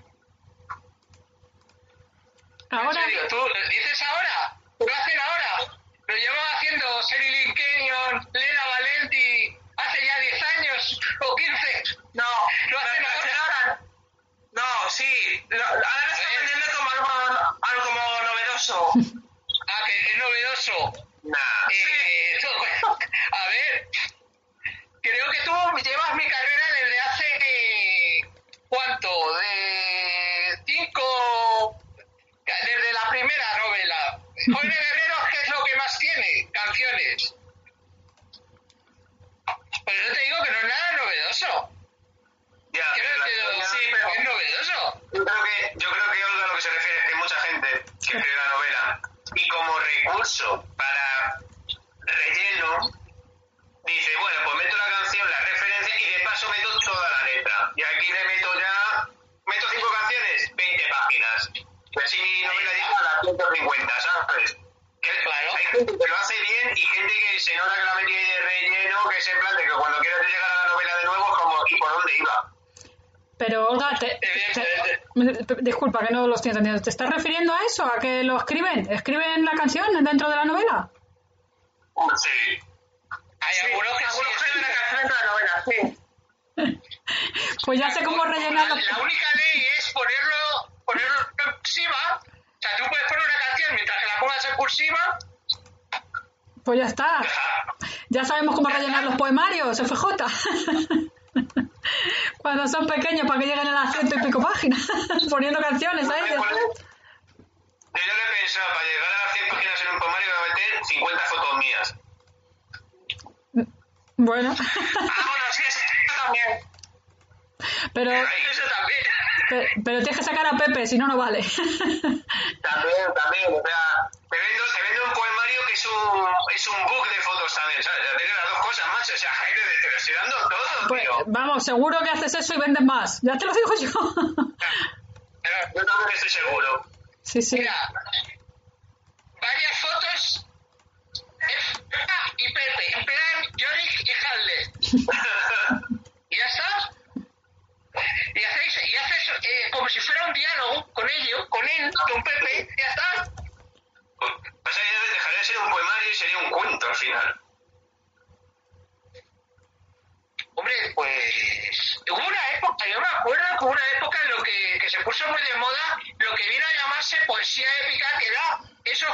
Ahora. En serio, tú dices ahora, lo hacen ahora. Lo llevan haciendo Sherilyn Kenyon, Lena Valenti, hace ya 10 años o 15. No, lo hacen ahora. No, sí, ahora lo están vendiendo como algo como novedoso. Que es novedoso. A ver, creo que tú llevas mi carrera desde hace ¿cuánto? Desde la primera novela. Jóvenes Guerreros, ¿qué es lo que más tiene? Canciones. Por eso te digo que no es nada novedoso. Ya, sí, pero es novedoso. Yo creo que Olga lo que se refiere es que hay mucha gente que escribe la novela y como recurso para relleno dice, bueno, pues meto la canción, la referencia y caso meto toda la letra. Y aquí le meto 5 canciones, 20 páginas. Y así mi novela llega a las 150, ¿sabes? Claro. Hay gente que lo hace bien y gente que se nota que la metí de relleno, que es en plan de que cuando quieres llegar a la novela de nuevo es como, ¿y por dónde iba? Pero, Olga, disculpa que no lo estoy entendiendo. ¿Te estás refiriendo a eso? ¿A que lo escriben? ¿Escriben la canción dentro de la novela? Sí. Hay algunos que escriben la canción dentro de la novela, sí. Pues ya sé cómo rellenarlo. La única ley es ponerlo en cursiva. O sea, tú puedes poner una canción mientras que la pongas en cursiva. Pues ya está. Ya sabemos cómo rellenar los poemarios, FJ. Cuando son pequeños, para que lleguen a las 100 y pico páginas, poniendo canciones ahí. Yo ya lo he pensado, para llegar a las 100 páginas en un poemario voy a meter 50 fotos mías. Bueno. Bueno, sí, eso también. Pero Eso también. pero tienes que sacar a Pepe, si no, no vale. También, o sea, te vendo un poemario que es un book de fotos también, ¿sabes? Ya tengo las dos cosas, macho, o sea, gente, te lo estoy dando todo, Pues, tío. vamos, seguro que haces eso y vendes más. Ya te lo digo yo. Yo también estoy seguro. Sí, sí. Mira, varias fotos y Pepe, en plan Yorick y Hadley. ¿Y ya está? Y haces como si fuera un diálogo con ellos, con él, con Pepe, ya está. Pues dejaría de ser un poemario y sería un cuento al final. Hombre, pues hubo una época, yo me acuerdo que hubo una época en lo que se puso muy de moda lo que vino a llamarse poesía épica, que era esos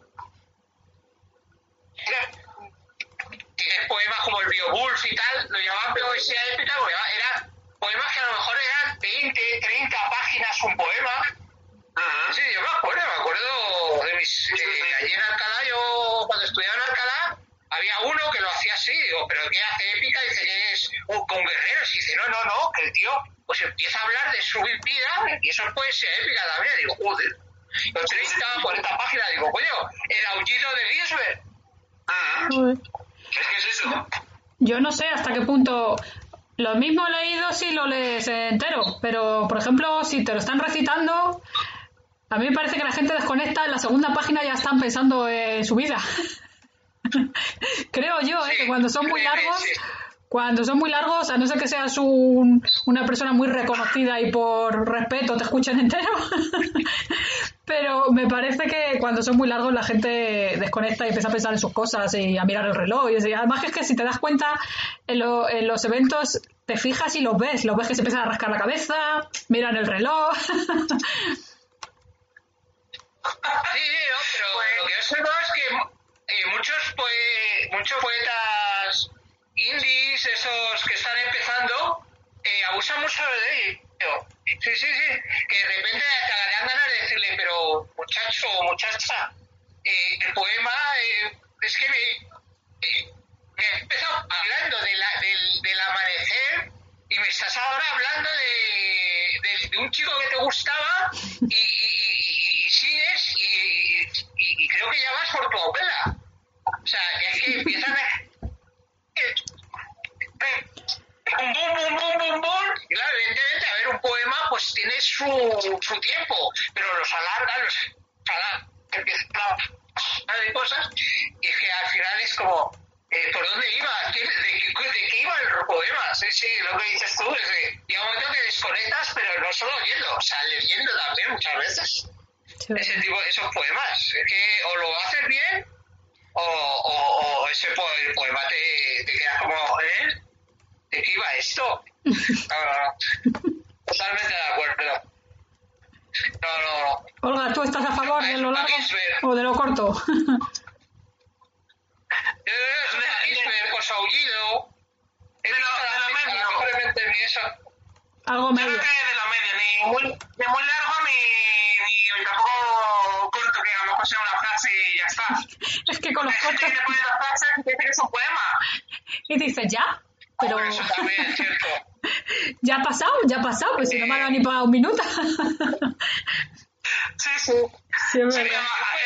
poemas como el Beowulf y tal, lo llamaban poesía épica porque eran poemas que a lo mejor eran 20, 30 páginas un poema. Sí, yo me acuerdo de mis... allí en Alcalá, yo cuando estudiaba en Alcalá, había uno que lo hacía así, digo, ¿pero qué hace épica? Dice que es con guerreros, y dice, no, que el tío pues empieza a hablar de su vida, y eso es poesía épica también, digo, joder, los 30, 40 páginas, digo, coño, el aullido de Lisbeth. Es que es eso. Yo no sé hasta qué punto. Lo mismo he leído si lo lees entero, pero por ejemplo, si te lo están recitando, a mí me parece que la gente desconecta, en la segunda página ya están pensando en su vida. Creo yo, que cuando son muy largos, a no ser que seas una persona muy reconocida y por respeto te escuchen entero, pero me parece que cuando son muy largos la gente desconecta y empieza a pensar en sus cosas y a mirar el reloj. Y además es que si te das cuenta, en los eventos te fijas y los ves que se empiezan a rascar la cabeza, miran el reloj. Sí, no, pero lo que yo sé es que muchos poetas indies, esos que están empezando, abusan mucho de ello. Sí, que de repente te dan ganas de decirle, pero muchacho o muchacha, el poema es que me he empezado hablando del amanecer y me estás ahora hablando de un chico que te gustaba y sigues y creo que ya vas por tu novela. O sea, es que empiezan a... boom. Y claro, evidentemente, a ver, un poema pues tiene su tiempo, pero los alargan, empiezan a hablar de cosas, y es que al final es como, ¿por dónde iba? ¿De qué iba el poema? Sí, lo que dices tú, llega un momento que desconectas, pero no solo oyendo, o sea, leyendo también muchas veces. Sí. Esos poemas, es que o lo haces bien, o ese poema te queda como, ¿de qué iba esto? No. Totalmente de acuerdo. No. Olga, ¿tú estás a favor de lo largo o de lo corto? Con su aullido. De la media. Algo medio. Yo creo que de la media, ni muy largo ni tampoco corto, que a lo mejor sea una frase y ya está. Es que con los cortos... Hay gente que pone las frases y dice que es un poema. Y dices, ¿ya? Pero... Eso también es cierto. Ya ha pasado, pues si no me ha dado ni para un minuto. Sí. Sí, es verdad.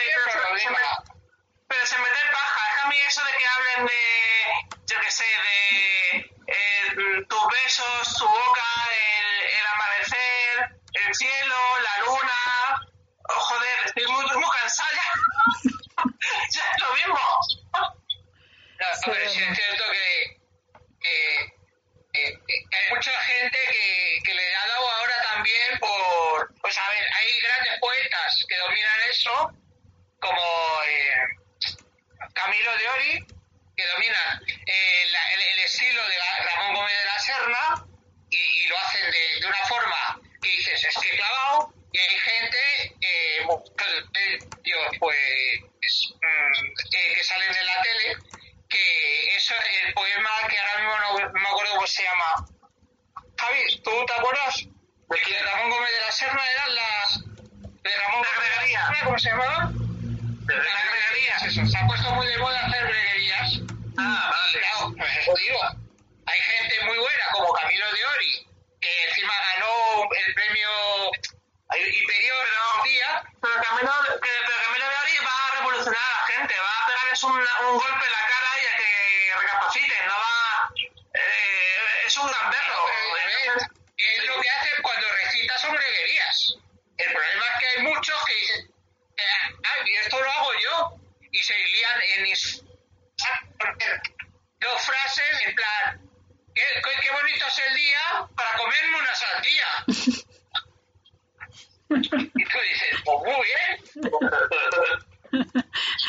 Pero se mete paja. Es que a mí eso de que hablen de, yo qué sé, de tus besos, tu boca, el amanecer, el cielo, la luna. Oh, joder, estoy muy cansada ya. Ya es lo mismo. No, Sí, hombre, sí es cierto que hay mucha gente que le ha dado ahora también por... Pues a ver, hay grandes poetas que dominan eso, como Camilo de Ori, que dominan el estilo de Ramón Gómez de la Serna y lo hacen de una forma que dices, es que clavado, y hay gente, que salen en la tele, que eso, el poema que ahora mismo no me acuerdo cómo se llama. Javi, ¿tú te acuerdas? De que Ramón Gómez de la Serna eran las... de Ramón Gómez de la Serna, ¿cómo se llamaba? Las greguerías, eso. Se ha puesto muy de moda hacer greguerías. Ah, vale. Y claro, pues eso digo. Hay gente muy buena, como Camilo de Ori, que encima ganó el premio Imperial un día. Pero Camilo de Ori va a revolucionar a la gente, va a pegarles un golpe en la cara y a que recapaciten, no va... es un gamberro. Es lo que hace cuando recita son greguerías. El problema es que hay muchos que dicen, y esto lo hago yo, y se lían en dos frases en plan, qué bonito es el día para comerme una sandía. Y tú dices, pues muy bien.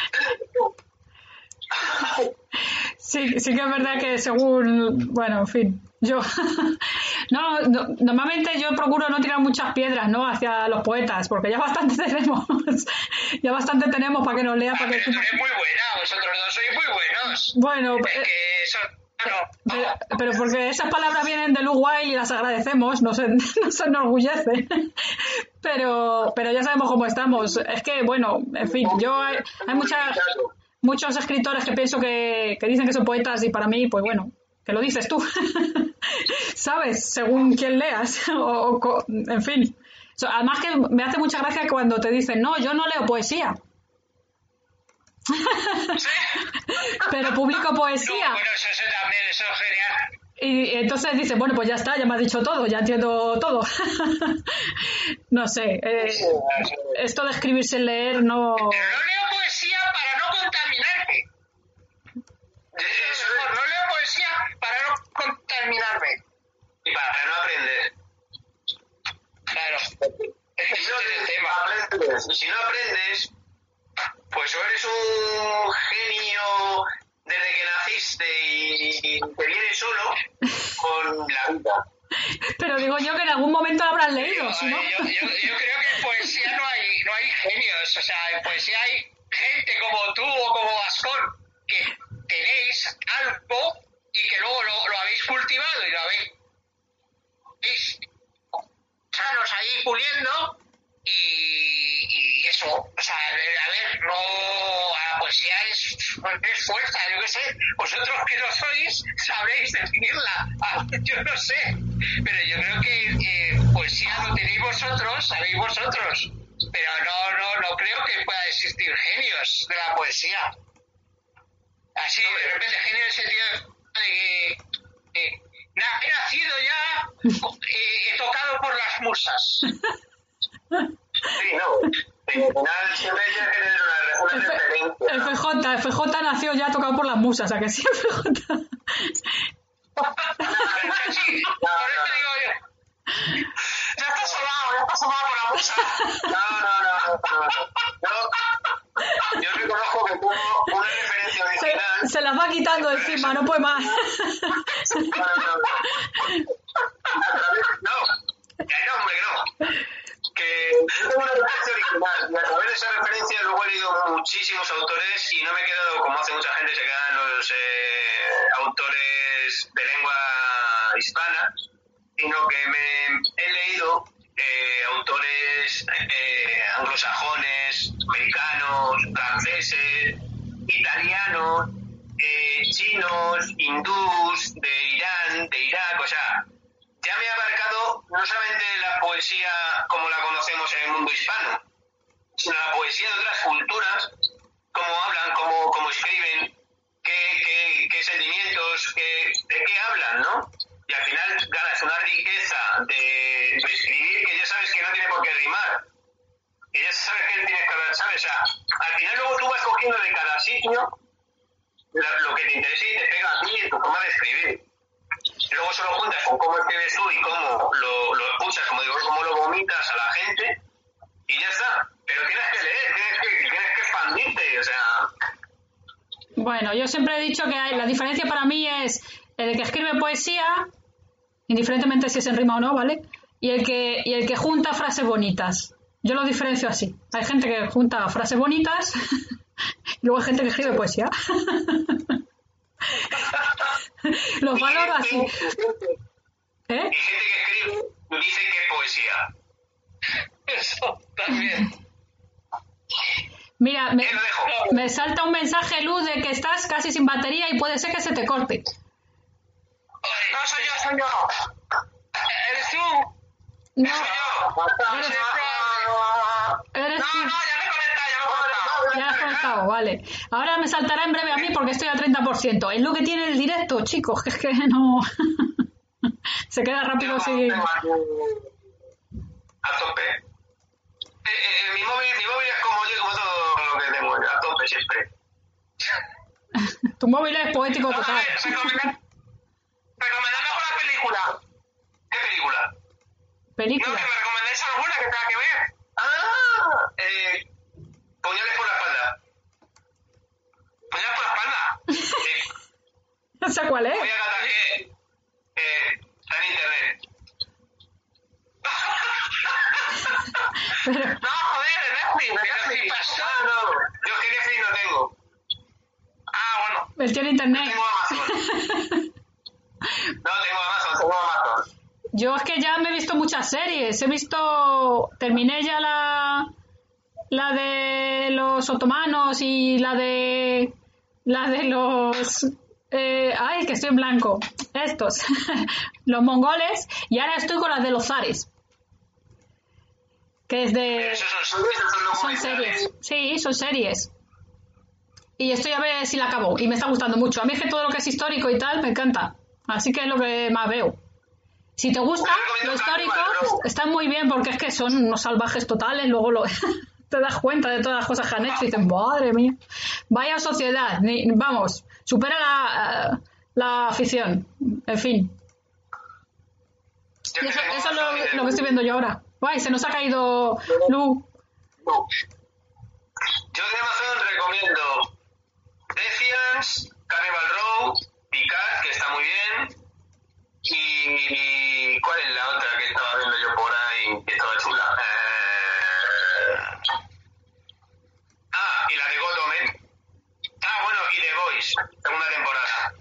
Sí que es verdad que según, bueno, en fin, yo normalmente yo procuro no tirar muchas piedras, ¿no?, hacia los poetas, porque ya bastante tenemos para que nos lea, para que... Pero tú eres muy buena, vosotros dos sois muy buenos. Bueno, es que eso... Pero porque esas palabras vienen de Uruguay y las agradecemos, nos enorgullece. Pero ya sabemos cómo estamos. Es que, bueno, en fin, hay muchos escritores que pienso que dicen que son poetas y para mí, pues bueno, que lo dices tú. ¿Sabes? Según quién leas. En fin. Además que me hace mucha gracia cuando te dicen, no, yo no leo poesía. Pero publico poesía. No, bueno, eso también, eso es genial. Y entonces dice, bueno, pues ya está, ya me has dicho todo, ya entiendo todo. No sé, esto de escribir sin leer no... Pero no leo poesía para no contaminarme. No leo poesía para no contaminarme. Y para no aprender. Claro. Si no aprendes, pues o eres un genio desde que naciste y te vienes solo con la vida. Pero digo yo que en algún momento lo habrás leído, ¿sí, no? Yo creo que en poesía no hay genios. O sea, en poesía hay gente como tú o como Vascón que tenéis algo y que luego lo habéis cultivado y lo habéis sanos ahí puliendo y eso, o sea, a ver, no, la poesía es fuerza, yo qué sé, vosotros que no sois sabréis definirla, yo no sé, pero yo creo que poesía lo tenéis vosotros, sabéis vosotros, pero no creo que pueda existir genios de la poesía, así de repente genio en el sentido de que he nacido ya tocado por las musas. Sí, no. Al final siempre hay que tener una referencia. FJ nació ya tocado por las musas, ¿a que sí, FJ? Sí, por eso digo yo. Ya está sobado por la musa. No. Yo reconozco que tuvo una referencia original. Se las va quitando encima, no puede más. No. Que yo tengo una referencia original y a través de esa referencia luego he leído muchísimos autores y no me he quedado, como hace mucha gente, se quedan los autores de lengua hispana, sino que me he leído autores anglosajones, americanos, franceses, italianos, chinos, hindús, de Irán, de Irak, o sea, ya me ha abarcado no solamente la poesía como la conocemos en el mundo hispano, sino la poesía de otras culturas, cómo hablan, cómo escriben, qué sentimientos, de qué hablan, ¿no? Y al final de escribir que ya sabes que no tiene por qué rimar. Que ya sabes que él tiene que hablar, ¿sabes? O sea, al final luego tú vas cogiendo de cada sitio lo que te interesa y te pega a ti en tu forma de escribir. Luego eso lo juntas con cómo escribes tú y cómo lo escuchas, como digo, cómo lo vomitas a la gente y ya está. Pero tienes que leer, tienes que expandirte, o sea... Bueno, yo siempre he dicho que la diferencia para mí es el que escribe poesía, indiferentemente si es en rima o no, ¿vale? Y el que junta frases bonitas. Yo lo diferencio así. Hay gente que junta frases bonitas y luego hay gente que escribe poesía. Los valoro así. Y gente que escribe dice que es poesía. Eso también. Mira, me salta un mensaje, Luz, de que estás casi sin batería y puede ser que se te corte. No, soy yo. ¿Eres tú? No, Soy yo. eres tú. No, ya me he conectado. Ya has conectado, vale. Ahora me saltará en breve a mí porque estoy al 30%. Es lo que tiene el directo, chicos, que es que no... Se queda rápido si... A tope. Mi móvil es como yo, como todo lo que tengo, a tope siempre. Tu móvil es poético Vamos a total. ver, recomendadme alguna película. ¿Qué película? No, Película. que me recomendéis alguna que tenga que ver. Puñales por la espalda. Puñal por la espalda. No sé cuál es. Voy a tratar está en internet. Pero... No, joder, de Netflix. No. Yo es que Netflix no tengo. Ah, bueno. Él tiene internet. Tengo Amazon. No, tengo Amazon. Yo es que ya me he visto muchas series. Terminé ya la de los otomanos y la de los... ay, que estoy en blanco. Estos. Los mongoles. Y ahora estoy con las de los zares. Que es de... ¿Esos son series o son Son documentales? series. Sí, son series. Y estoy a ver si la acabo. Y me está gustando mucho. A mí es que todo lo que es histórico y tal me encanta. Así que es lo que más veo. Si te gusta lo histórico, está muy bien porque es que son unos salvajes totales. Luego te das cuenta de todas las cosas que han hecho y dices, madre mía. Vaya sociedad. Vamos, supera la afición. En fin. Y eso es lo que estoy viendo yo ahora. Guay, se nos ha caído Lu. Yo de Amazon recomiendo Defiance, Carnival Row, Picard, que está muy bien. Y ¿cuál es la otra que estaba viendo yo por ahí que estaba chula? Y la de Gotham. Bueno, y The Voice, segunda temporada.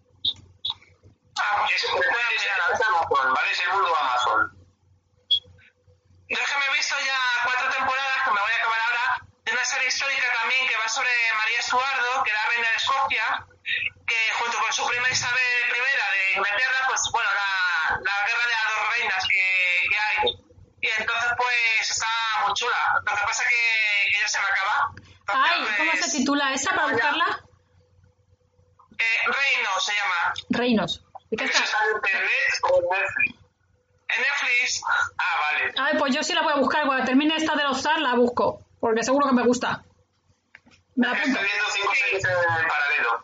Es Amazon, ¿vale? Es el mundo Amazon. Yo es que me he visto ya 4 temporadas, que me voy a acabar ahora, de una serie histórica también que va sobre María Estuardo, que era reina de Escocia, que junto con su prima Isabel I de Inglaterra, pues bueno, la guerra de las dos reinas que hay. Y entonces pues está muy chula. Lo que pasa que ya se me acaba. Ay, Entonces, ¿cómo se titula esa para buscarla? Reino se llama. Reinos. ¿Y qué ¿Eso está? está en internet o en Netflix? En Netflix. Vale. Ay, pues yo sí la voy a buscar. Cuando termine esta de los ZAR la busco. Porque seguro que me gusta. Me la apunto. Estoy viendo 5 series en paralelo.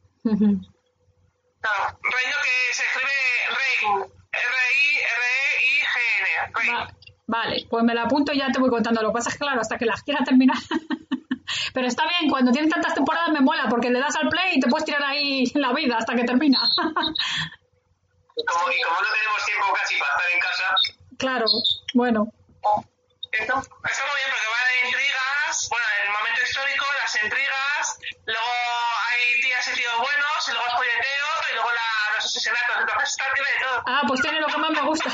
Claro, Reino que se escribe Rein. R-I-R-E-I-G-N. Rein. Vale, pues me la apunto y ya te voy contando. Lo que pasa es que, claro, hasta que las quiera terminar. Pero está bien, cuando tienes tantas temporadas me mola, porque le das al play y te puedes tirar ahí la vida hasta que termina. Y como no tenemos tiempo casi para estar en casa, Claro, bueno. Está muy bien porque va de intrigas, bueno, el momento histórico, las intrigas, luego hay tías y tíos buenos, y luego es polleteo, y luego los asesinatos, entonces está tiene de todo. Ah, pues tiene lo que más me gusta.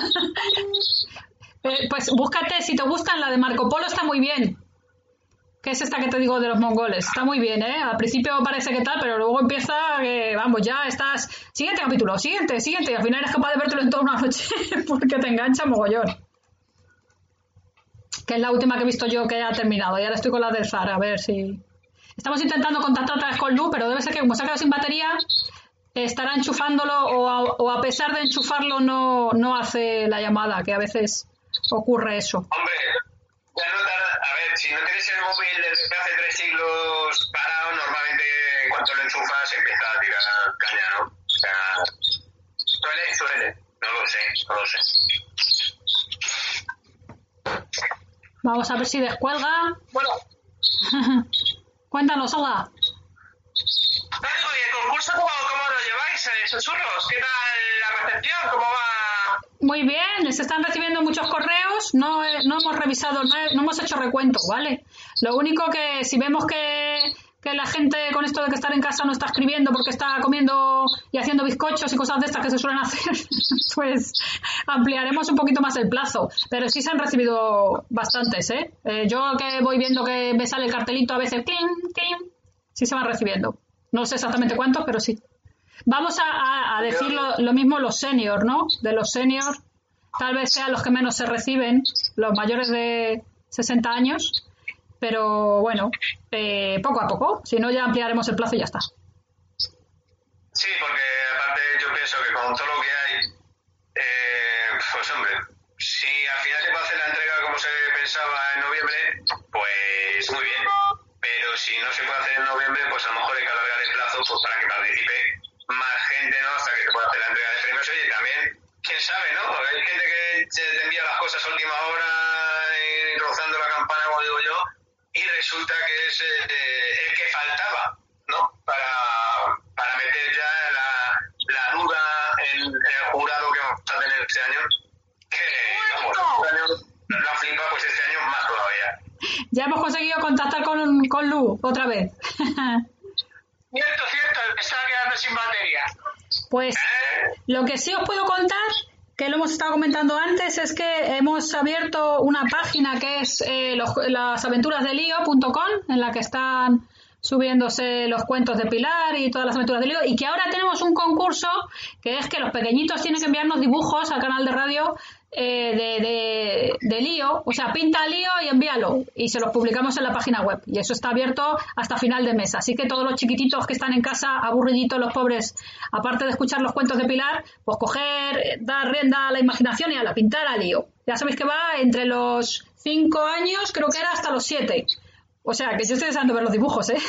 Pues búscate, si te gustan, la de Marco Polo está muy bien. Que es esta que te digo de los mongoles. Está muy bien, ¿eh? Al principio parece que tal, pero luego empieza que, vamos, ya estás... Siguiente capítulo, siguiente. Y al final eres capaz de vértelo en toda una noche porque te engancha mogollón. Que es la última que he visto yo que ha terminado. Y ahora estoy con la del Zara, a ver si... Estamos intentando contactar otra vez con Lu, pero debe ser que como se ha quedado sin batería, estará enchufándolo o a pesar de enchufarlo no hace la llamada, que a veces ocurre eso. Hombre, ya no tarda. A ver, si no tienes el móvil desde hace 3 siglos parado, normalmente en cuanto lo enchufas empieza a tirar caña, ¿no? O sea, suele. No lo sé. Vamos a ver si descuelga. Bueno, Cuéntanos, Olga. no digo, ¿y el concurso cómo lo lleváis, susurros? ¿Qué tal la recepción? ¿Cómo va? Muy bien, se están recibiendo muchos correos, no hemos revisado, no hemos hecho recuento, ¿vale? Lo único que si vemos que la gente con esto de que estar en casa no está escribiendo porque está comiendo y haciendo bizcochos y cosas de estas que se suelen hacer, pues ampliaremos un poquito más el plazo. Pero sí se han recibido bastantes, ¿eh? Yo que voy viendo que me sale el cartelito a veces, clean, sí se van recibiendo. No sé exactamente cuántos, pero sí. Vamos a decir lo mismo los seniors, ¿no? De los seniors, tal vez sean los que menos se reciben, los mayores de 60 años, pero bueno, poco a poco, si no ya ampliaremos el plazo y ya está. Sí, porque aparte yo pienso que con todo lo que hay, pues hombre, si al final se puede hacer la entrega como se pensaba en noviembre, pues muy bien. Pero si no se puede hacer en noviembre, pues a lo mejor hay que alargar el plazo pues, para que participe más gente, ¿no? Hasta que se pueda hacer la entrega de premios. Oye, también, quién sabe, ¿no? Hay gente que te envía las cosas a última hora, rozando la campana, como digo yo, y resulta que es el que faltaba, ¿no? Para meter ya la duda en el jurado que vamos a tener este año. Que, vamos, este año la flipa, pues este año más todavía. Ya hemos conseguido contactar con Lu otra vez. Cierto, me estaba quedando sin batería. Pues lo que sí os puedo contar, que lo hemos estado comentando antes, es que hemos abierto una página que es lasaventurasdelio.com, en la que están subiéndose los cuentos de Pilar y todas las aventuras de Lío, y que ahora tenemos un concurso que es que los pequeñitos tienen que enviarnos dibujos al canal de radio de Lío, o sea, pinta a Lío y envíalo, y se los publicamos en la página web, y eso está abierto hasta final de mes, así que todos los chiquititos que están en casa, aburriditos los pobres, aparte de escuchar los cuentos de Pilar, pues coger, dar rienda a la imaginación y a la pintar a Lío. Ya sabéis que va entre los 5 años, creo que era, hasta los 7. O sea, que yo estoy deseando ver los dibujos, ¿eh? Ah,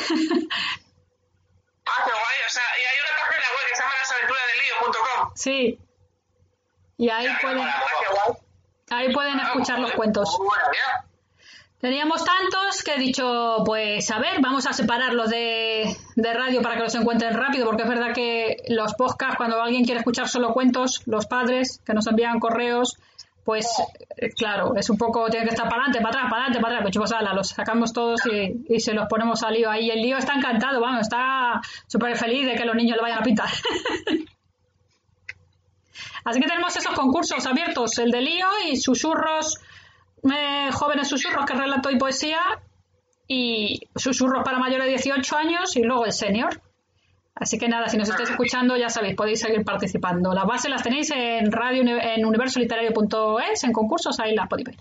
qué guay. O sea, y hay una página web que se llama lasaventurasdelio.com. Sí. Y ahí pueden escuchar los cuentos. Teníamos tantos que he dicho, pues a ver, vamos a separarlos de radio para que los encuentren rápido, porque es verdad que los podcasts, cuando alguien quiere escuchar solo cuentos, los padres que nos envían correos, pues claro, es un poco, tiene que estar para adelante, para atrás, pues chicos, los sacamos todos y se los ponemos a Lío ahí. El Lío está encantado, vamos, está súper feliz de que los niños lo vayan a pintar. Así que tenemos esos concursos abiertos, el de Lío y susurros, jóvenes susurros, que es relato y poesía, y susurros para mayores de 18 años y luego el senior. Así que nada, si nos estáis escuchando, ya sabéis, podéis seguir participando. Las bases las tenéis en universoliterario.es, en concursos, ahí las podéis ver.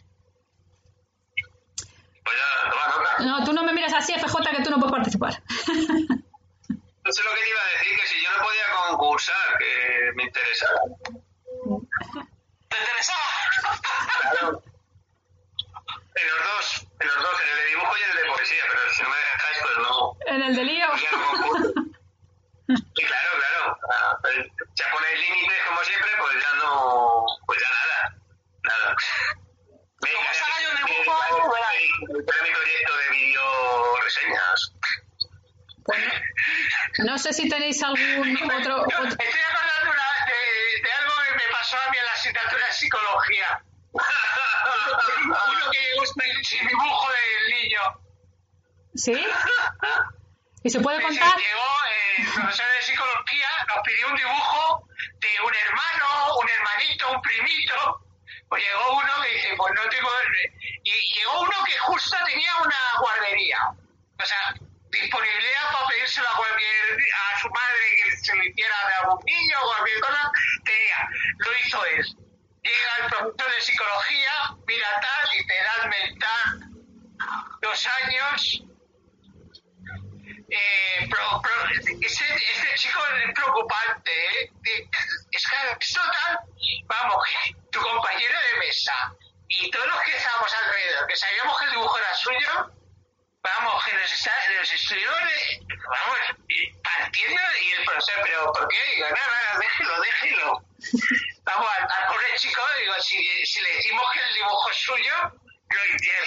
Pues ya, toma nota. No, tú no me miras así, FJ, que tú no puedes participar. Eso es lo que te iba a decir, que si yo no podía concursar, que me interesaba. ¿Te interesaba? Claro. En los dos, en el de dibujo y en el de poesía, pero si no me dejáis, pues no. En el de Lío. Ya no concurso. Sí, claro. Ya ponéis límites como siempre, pues ya no. Pues ya nada. Como salga yo un dibujo, Pero mi proyecto de video reseñas. Bueno, no sé si tenéis algún otro. Estoy hablando de algo que me pasó a mí en la asignatura de psicología. Uno que llegó sin dibujo del niño. ¿Sí? ¿Y se puede contar? Llegó el profesor de psicología, nos pidió un dibujo de un hermano, un hermanito, un primito. Pues llegó uno que dice, pues no tengo... Y llegó uno que justo tenía una guardería. O sea, disponibilidad para pedírselo a su madre que se le hiciera de algún niño o cualquier cosa, tenía. Lo hizo él. Llega el profesor de psicología, mira tal, y te da mental 2 años. Este chico preocupante, ¿eh? Es que es total, vamos, que tu compañero de mesa y todos los que estábamos alrededor, que sabíamos que el dibujo era suyo, vamos, que nos estudió, vamos, partiendo, y el profesor, ¿pero por qué? Digo, no, déjelo. Vamos, al pobre chico, digo, si le decimos que el dibujo es suyo, lo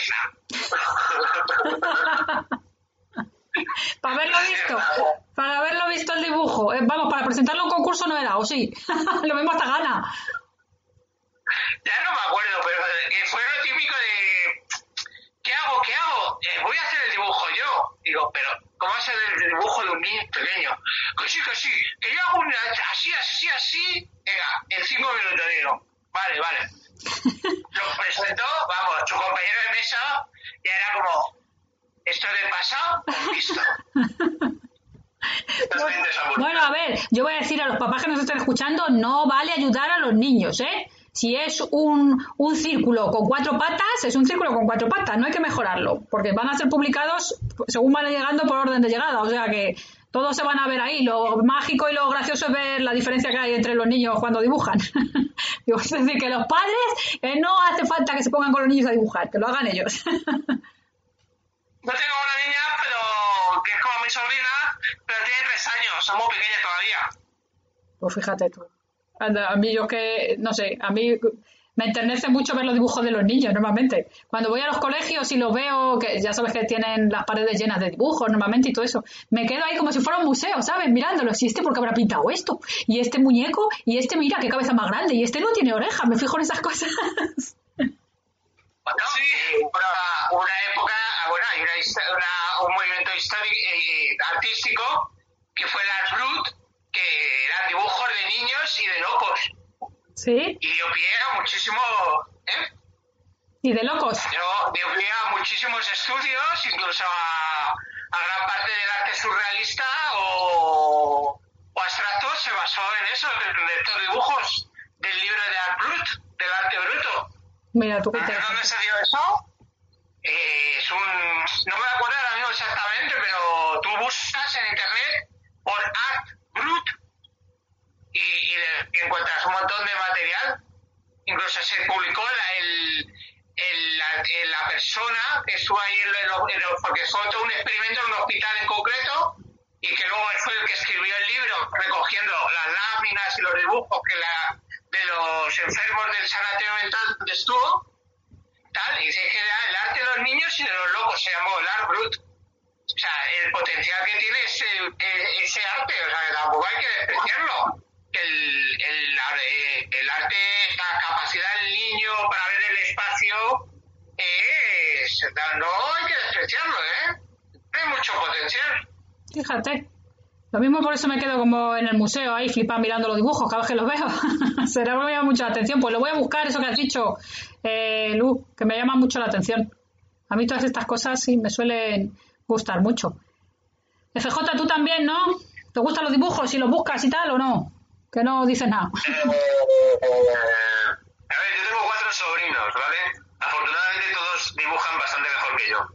interna. Para haberlo visto el dibujo. Vamos, para presentarlo a un concurso no era, ¿o sí? Lo mismo hasta gana. Ya no me acuerdo, pero fue lo típico de ¿qué hago? Voy a hacer el dibujo yo. Digo, pero ¿cómo va a ser el dibujo de un niño pequeño? Que sí, que yo hago una así. Venga, en 5 minutos. Digo, vale. Lo presentó, vamos, su compañero de mesa, y era como, esto de pasado, visto. Bueno, a ver, yo voy a decir a los papás que nos estén escuchando, no vale ayudar a los niños, ¿eh? Si es un círculo con 4 patas, es un círculo con 4 patas, no hay que mejorarlo, porque van a ser publicados según van llegando por orden de llegada, o sea que todos se van a ver ahí. Lo mágico y lo gracioso es ver la diferencia que hay entre los niños cuando dibujan. Es decir, que los padres no hace falta que se pongan con los niños a dibujar, que lo hagan ellos. Yo tengo una niña, pero que es como mi sobrina, pero tiene 3 años, son muy pequeña todavía. Pues fíjate tú. A mí yo que, no sé, a mí me enternece mucho ver los dibujos de los niños normalmente. Cuando voy a los colegios y los veo, que ya sabes que tienen las paredes llenas de dibujos normalmente y todo eso, me quedo ahí como si fuera un museo, ¿sabes? Mirándolos. ¿Y este por qué habrá pintado esto? ¿Y este muñeco? ¿Y este mira qué cabeza más grande? ¿Y este no tiene orejas? Me fijo en esas cosas. Bueno, sí, una época, bueno, hay un movimiento histórico, artístico, que fue el Art Brut, que eran dibujos de niños y de locos. ¿Sí? Y dio pie a muchísimo, ¿Y de locos? Dio pie a muchísimos estudios, incluso a gran parte del arte surrealista o abstracto se basó en eso, de estos dibujos del libro de Art Brut, del arte bruto. Mira, tú qué ¿De dónde se dio eso? No me acuerdo ahora mismo exactamente, pero tú buscas en internet por Art Brut y encuentras un montón de material. Incluso se publicó la persona que estuvo ahí porque fue todo un experimento en un hospital en concreto, y que luego fue el que escribió el libro recogiendo las láminas y los dibujos de los enfermos del sanatorio mental donde estuvo, tal, y dice que era el arte de los niños y de los locos, se llamó el Art Brut. O sea, el potencial que tiene ese arte, o sea, que tampoco hay que despreciarlo. El arte, la capacidad del niño para ver el espacio, no hay que despreciarlo, hay mucho potencial. Fíjate. Lo mismo, por eso me quedo como en el museo ahí flipando mirando los dibujos cada vez que los veo. Será que me llama mucho la atención. Pues lo voy a buscar, eso que has dicho, Lu, que me llama mucho la atención. A mí todas estas cosas sí me suelen gustar mucho. FJ, tú también, ¿no? ¿Te gustan los dibujos? ¿Si los buscas y tal o no? Que no dices nada. A ver, yo tengo 4 sobrinos, ¿vale? Afortunadamente todos dibujan bastante mejor que yo.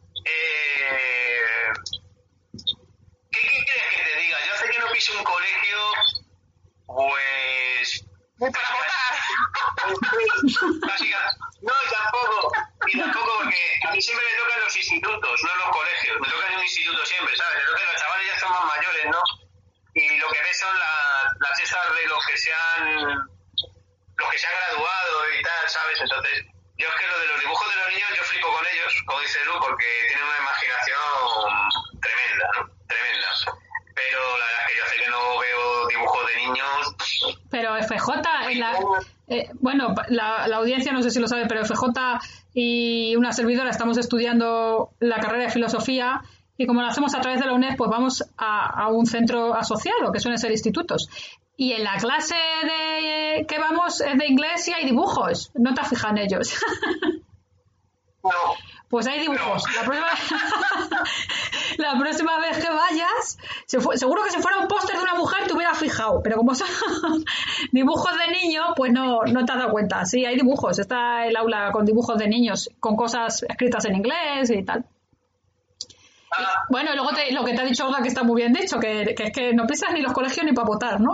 ¿Qué quieres que te diga? Yo hace que no piso un colegio, pues... ¡Para votar! Básicamente. No, y tampoco porque a mí siempre me tocan los institutos, no los colegios. Me tocan en un instituto siempre, ¿sabes? Me tocan los chavales ya son más mayores, ¿no? Y lo que ves son las cestas de los que se han graduado y tal, ¿sabes? Entonces, yo es que lo de los dibujos de los niños, yo flipo con ellos, como dice Lu, porque tienen una imaginación tremenda, ¿no? Tremenda. Pero la verdad es que yo hace que no veo dibujos de niños. Pero FJ, bueno, la audiencia no sé si lo sabe, pero FJ y una servidora estamos estudiando la carrera de filosofía, y como lo hacemos a través de la UNED, pues vamos a un centro asociado, que suelen ser institutos. Y en la clase que vamos es de inglés y hay dibujos. No te fijas en ellos. No. Pues hay dibujos. No. La próxima vez que vayas, seguro que si fuera un póster de una mujer te hubieras fijado. Pero como son dibujos de niños, pues no te has dado cuenta. Sí, hay dibujos. Está el aula con dibujos de niños, con cosas escritas en inglés y tal. Bueno, y luego lo que te ha dicho Olga, que está muy bien dicho, que es que no pisas ni los colegios ni para votar, ¿no? No,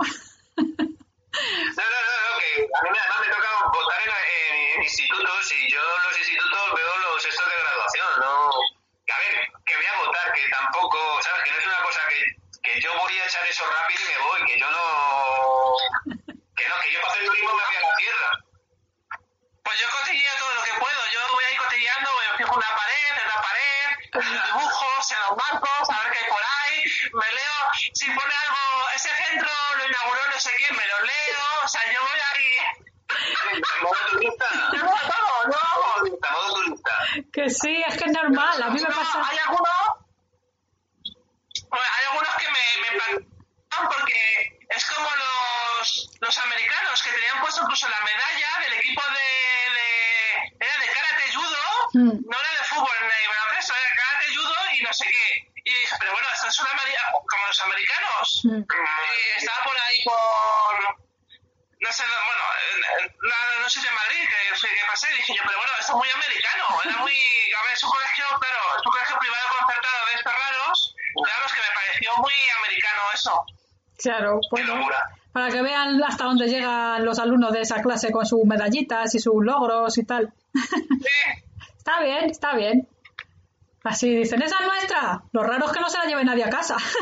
que a mí además me toca votar en institutos y yo en los institutos veo los estos de graduación, ¿no? A ver, que voy a votar, que tampoco, ¿sabes? Que no es una cosa que yo voy a echar eso rápido y me voy, que yo no, que yo para hacer turismo me voy a la tierra. Pues yo cotilleo todo lo que puedo, yo voy ahí cotilleando, me fijo en la pared, dibujos en los bancos, a ver qué hay por ahí, me leo, si pone algo, ese centro lo inauguró no sé quién, me lo leo, o sea, yo voy ahí... ¿Modo turista? Yo voy a todo, ¿no? Modo turista. Que sí, es que es normal, a mí me pasa... Hay algunos que me impactan porque es como los americanos que tenían puesto incluso la medalla del equipo era de karate judo, no era de fútbol ni baloncesto, era de karate judo y no sé qué. Y dije, pero bueno, esto es una medalla como los americanos. Y estaba por ahí no sé, bueno, no sé de Madrid que pasé y dije yo, pero bueno, esto es muy americano, era muy, a ver, es un colegio, claro, es un colegio privado concertado de estos raros, claro, es que me pareció muy americano eso. Claro, bueno, para que vean hasta dónde llegan los alumnos de esa clase con sus medallitas y sus logros y tal. Sí. Está bien. Así dicen, esa es nuestra. Lo raro es que no se la lleve nadie a casa. Aquí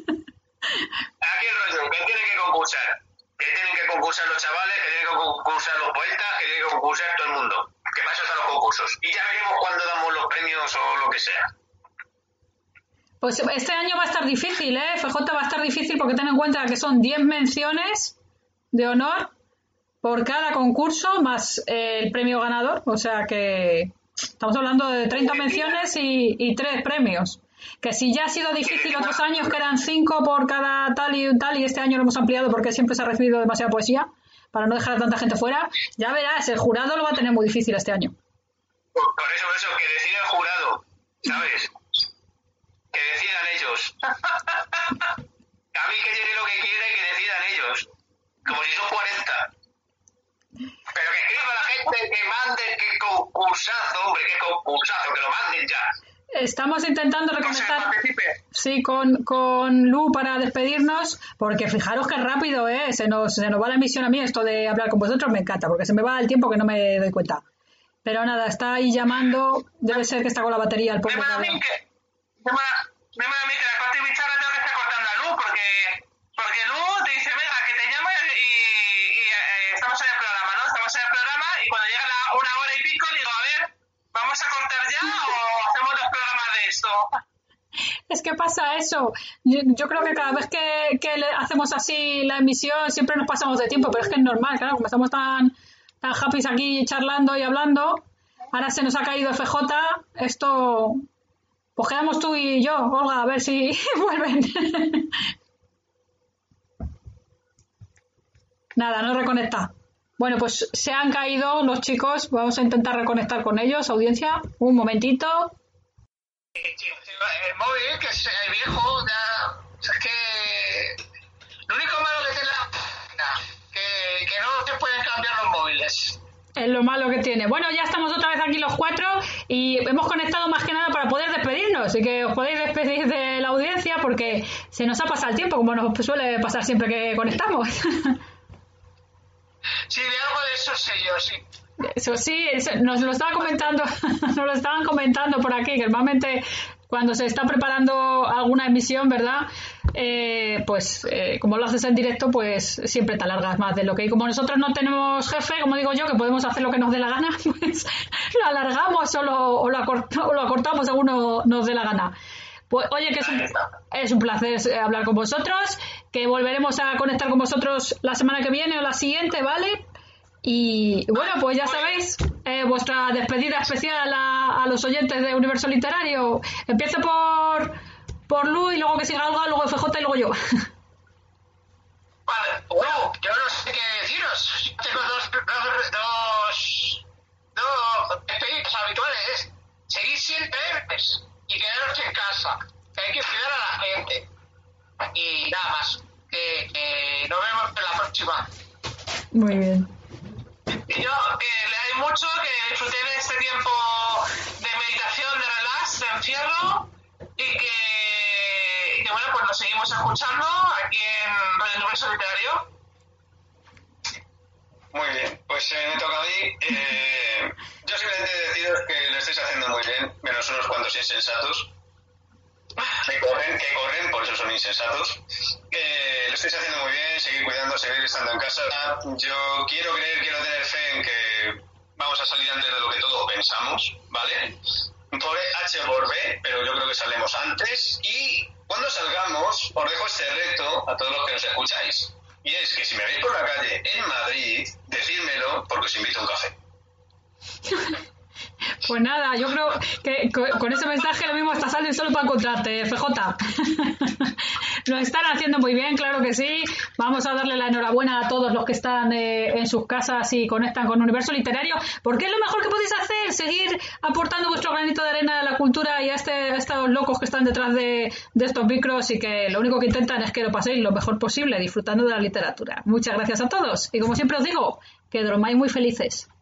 el rollo, ¿qué tienen que concursar? ¿Qué tienen que concursar los chavales? ¿Qué tienen que concursar los poetas? ¿Qué tienen que concursar todo el mundo? Que para eso están los concursos. Y ya veremos cuándo damos los premios o lo que sea. Pues este año va a estar difícil, FJ va a estar difícil porque ten en cuenta que son 10 menciones de honor por cada concurso más el premio ganador. O sea que estamos hablando de 30 menciones y 3 premios. Que si ya ha sido difícil otros años que eran 5 por cada tal y este año lo hemos ampliado porque siempre se ha recibido demasiada poesía para no dejar a tanta gente fuera, ya verás, el jurado lo va a tener muy difícil este año. Por eso, que decida el jurado, ¿sabes? Que decidan ellos. A mí que llegue lo que quiera y que decidan ellos. Como si son 40. Pero que escriba la gente, que manden, que concursazo, hombre, que concursazo, que lo manden ya. Estamos intentando reconectar con Lu para despedirnos, porque fijaros que rápido, se nos va la emisión a mí, esto de hablar con vosotros me encanta, porque se me va el tiempo que no me doy cuenta. Pero nada, está ahí llamando, debe ser que está con la batería el pobre. Dime a mí que la corte y bichara tengo que estar cortando a Lu, porque Lu te dice, venga, que te llama y estamos en el programa, ¿no? Estamos en el programa y cuando llega una hora y pico digo, a ver, ¿vamos a cortar ya o hacemos 2 programas de esto? Es que pasa eso. Yo creo que cada vez que hacemos así la emisión siempre nos pasamos de tiempo, pero es que es normal, claro, como estamos tan happy aquí charlando y hablando, ahora se nos ha caído FJ, esto... Pues quedamos tú y yo, Olga, a ver si vuelven. Nada, no reconecta. Bueno, pues se han caído los chicos. Vamos a intentar reconectar con ellos. Audiencia, un momentito. El móvil, que es viejo, ya... Es que... Lo único malo que tiene que no te pueden cambiar los móviles. Es lo malo que tiene. Bueno, ya estamos otra vez aquí los 4 y hemos conectado más que nada para poder despedirnos y que os podéis despedir de la audiencia porque se nos ha pasado el tiempo, como nos suele pasar siempre que conectamos. Sí, de algo de eso sé yo, sí. Eso sí, nos lo estaban comentando por aquí, que normalmente cuando se está preparando alguna emisión, ¿verdad? Como lo haces en directo, pues siempre te alargas más de lo que... Y como nosotros no tenemos jefe, como digo yo, que podemos hacer lo que nos dé la gana, pues lo alargamos o lo acortamos según nos dé la gana. Pues oye, que es un placer hablar con vosotros, que volveremos a conectar con vosotros la semana que viene o la siguiente, ¿vale? Y bueno, pues ya sabéis, vuestra despedida especial a los oyentes de Universo Literario. Empiezo por Lu y luego que siga Olga, luego FJ y luego yo. Vale, bueno, yo no sé qué deciros. Tengo dos despedidas habituales. Seguid siempre y quedaros en casa. Que hay que cuidar a la gente. Y nada más. Que nos vemos en la próxima. Muy bien. Y yo, que leáis mucho, que disfrutéis de este tiempo de meditación, de relax, de encierro, y que bueno, pues nos seguimos escuchando aquí en Radio Universo Literario. Muy bien, pues me toca a mí. Yo simplemente deciros que lo estáis haciendo muy bien, menos unos cuantos insensatos. Que corren, por eso son insensatos. Lo estáis haciendo muy bien, seguir cuidando, seguir estando en casa. Yo quiero tener fe en que vamos a salir antes de lo que todos pensamos, ¿vale? Por H o por B, pero yo creo que saldremos antes. Y cuando salgamos, os dejo este reto a todos los que nos escucháis. Y es que si me veis por la calle en Madrid, decídmelo porque os invito a un café. Pues nada, yo creo que con ese mensaje lo mismo está saliendo solo para encontrarte, FJ. Lo están haciendo muy bien, claro que sí. Vamos a darle la enhorabuena a todos los que están en sus casas y conectan con Universo Literario, porque es lo mejor que podéis hacer, seguir aportando vuestro granito de arena a la cultura y a estos locos que están detrás de estos micros y que lo único que intentan es que lo paséis lo mejor posible disfrutando de la literatura. Muchas gracias a todos y como siempre os digo, que dormáis muy felices.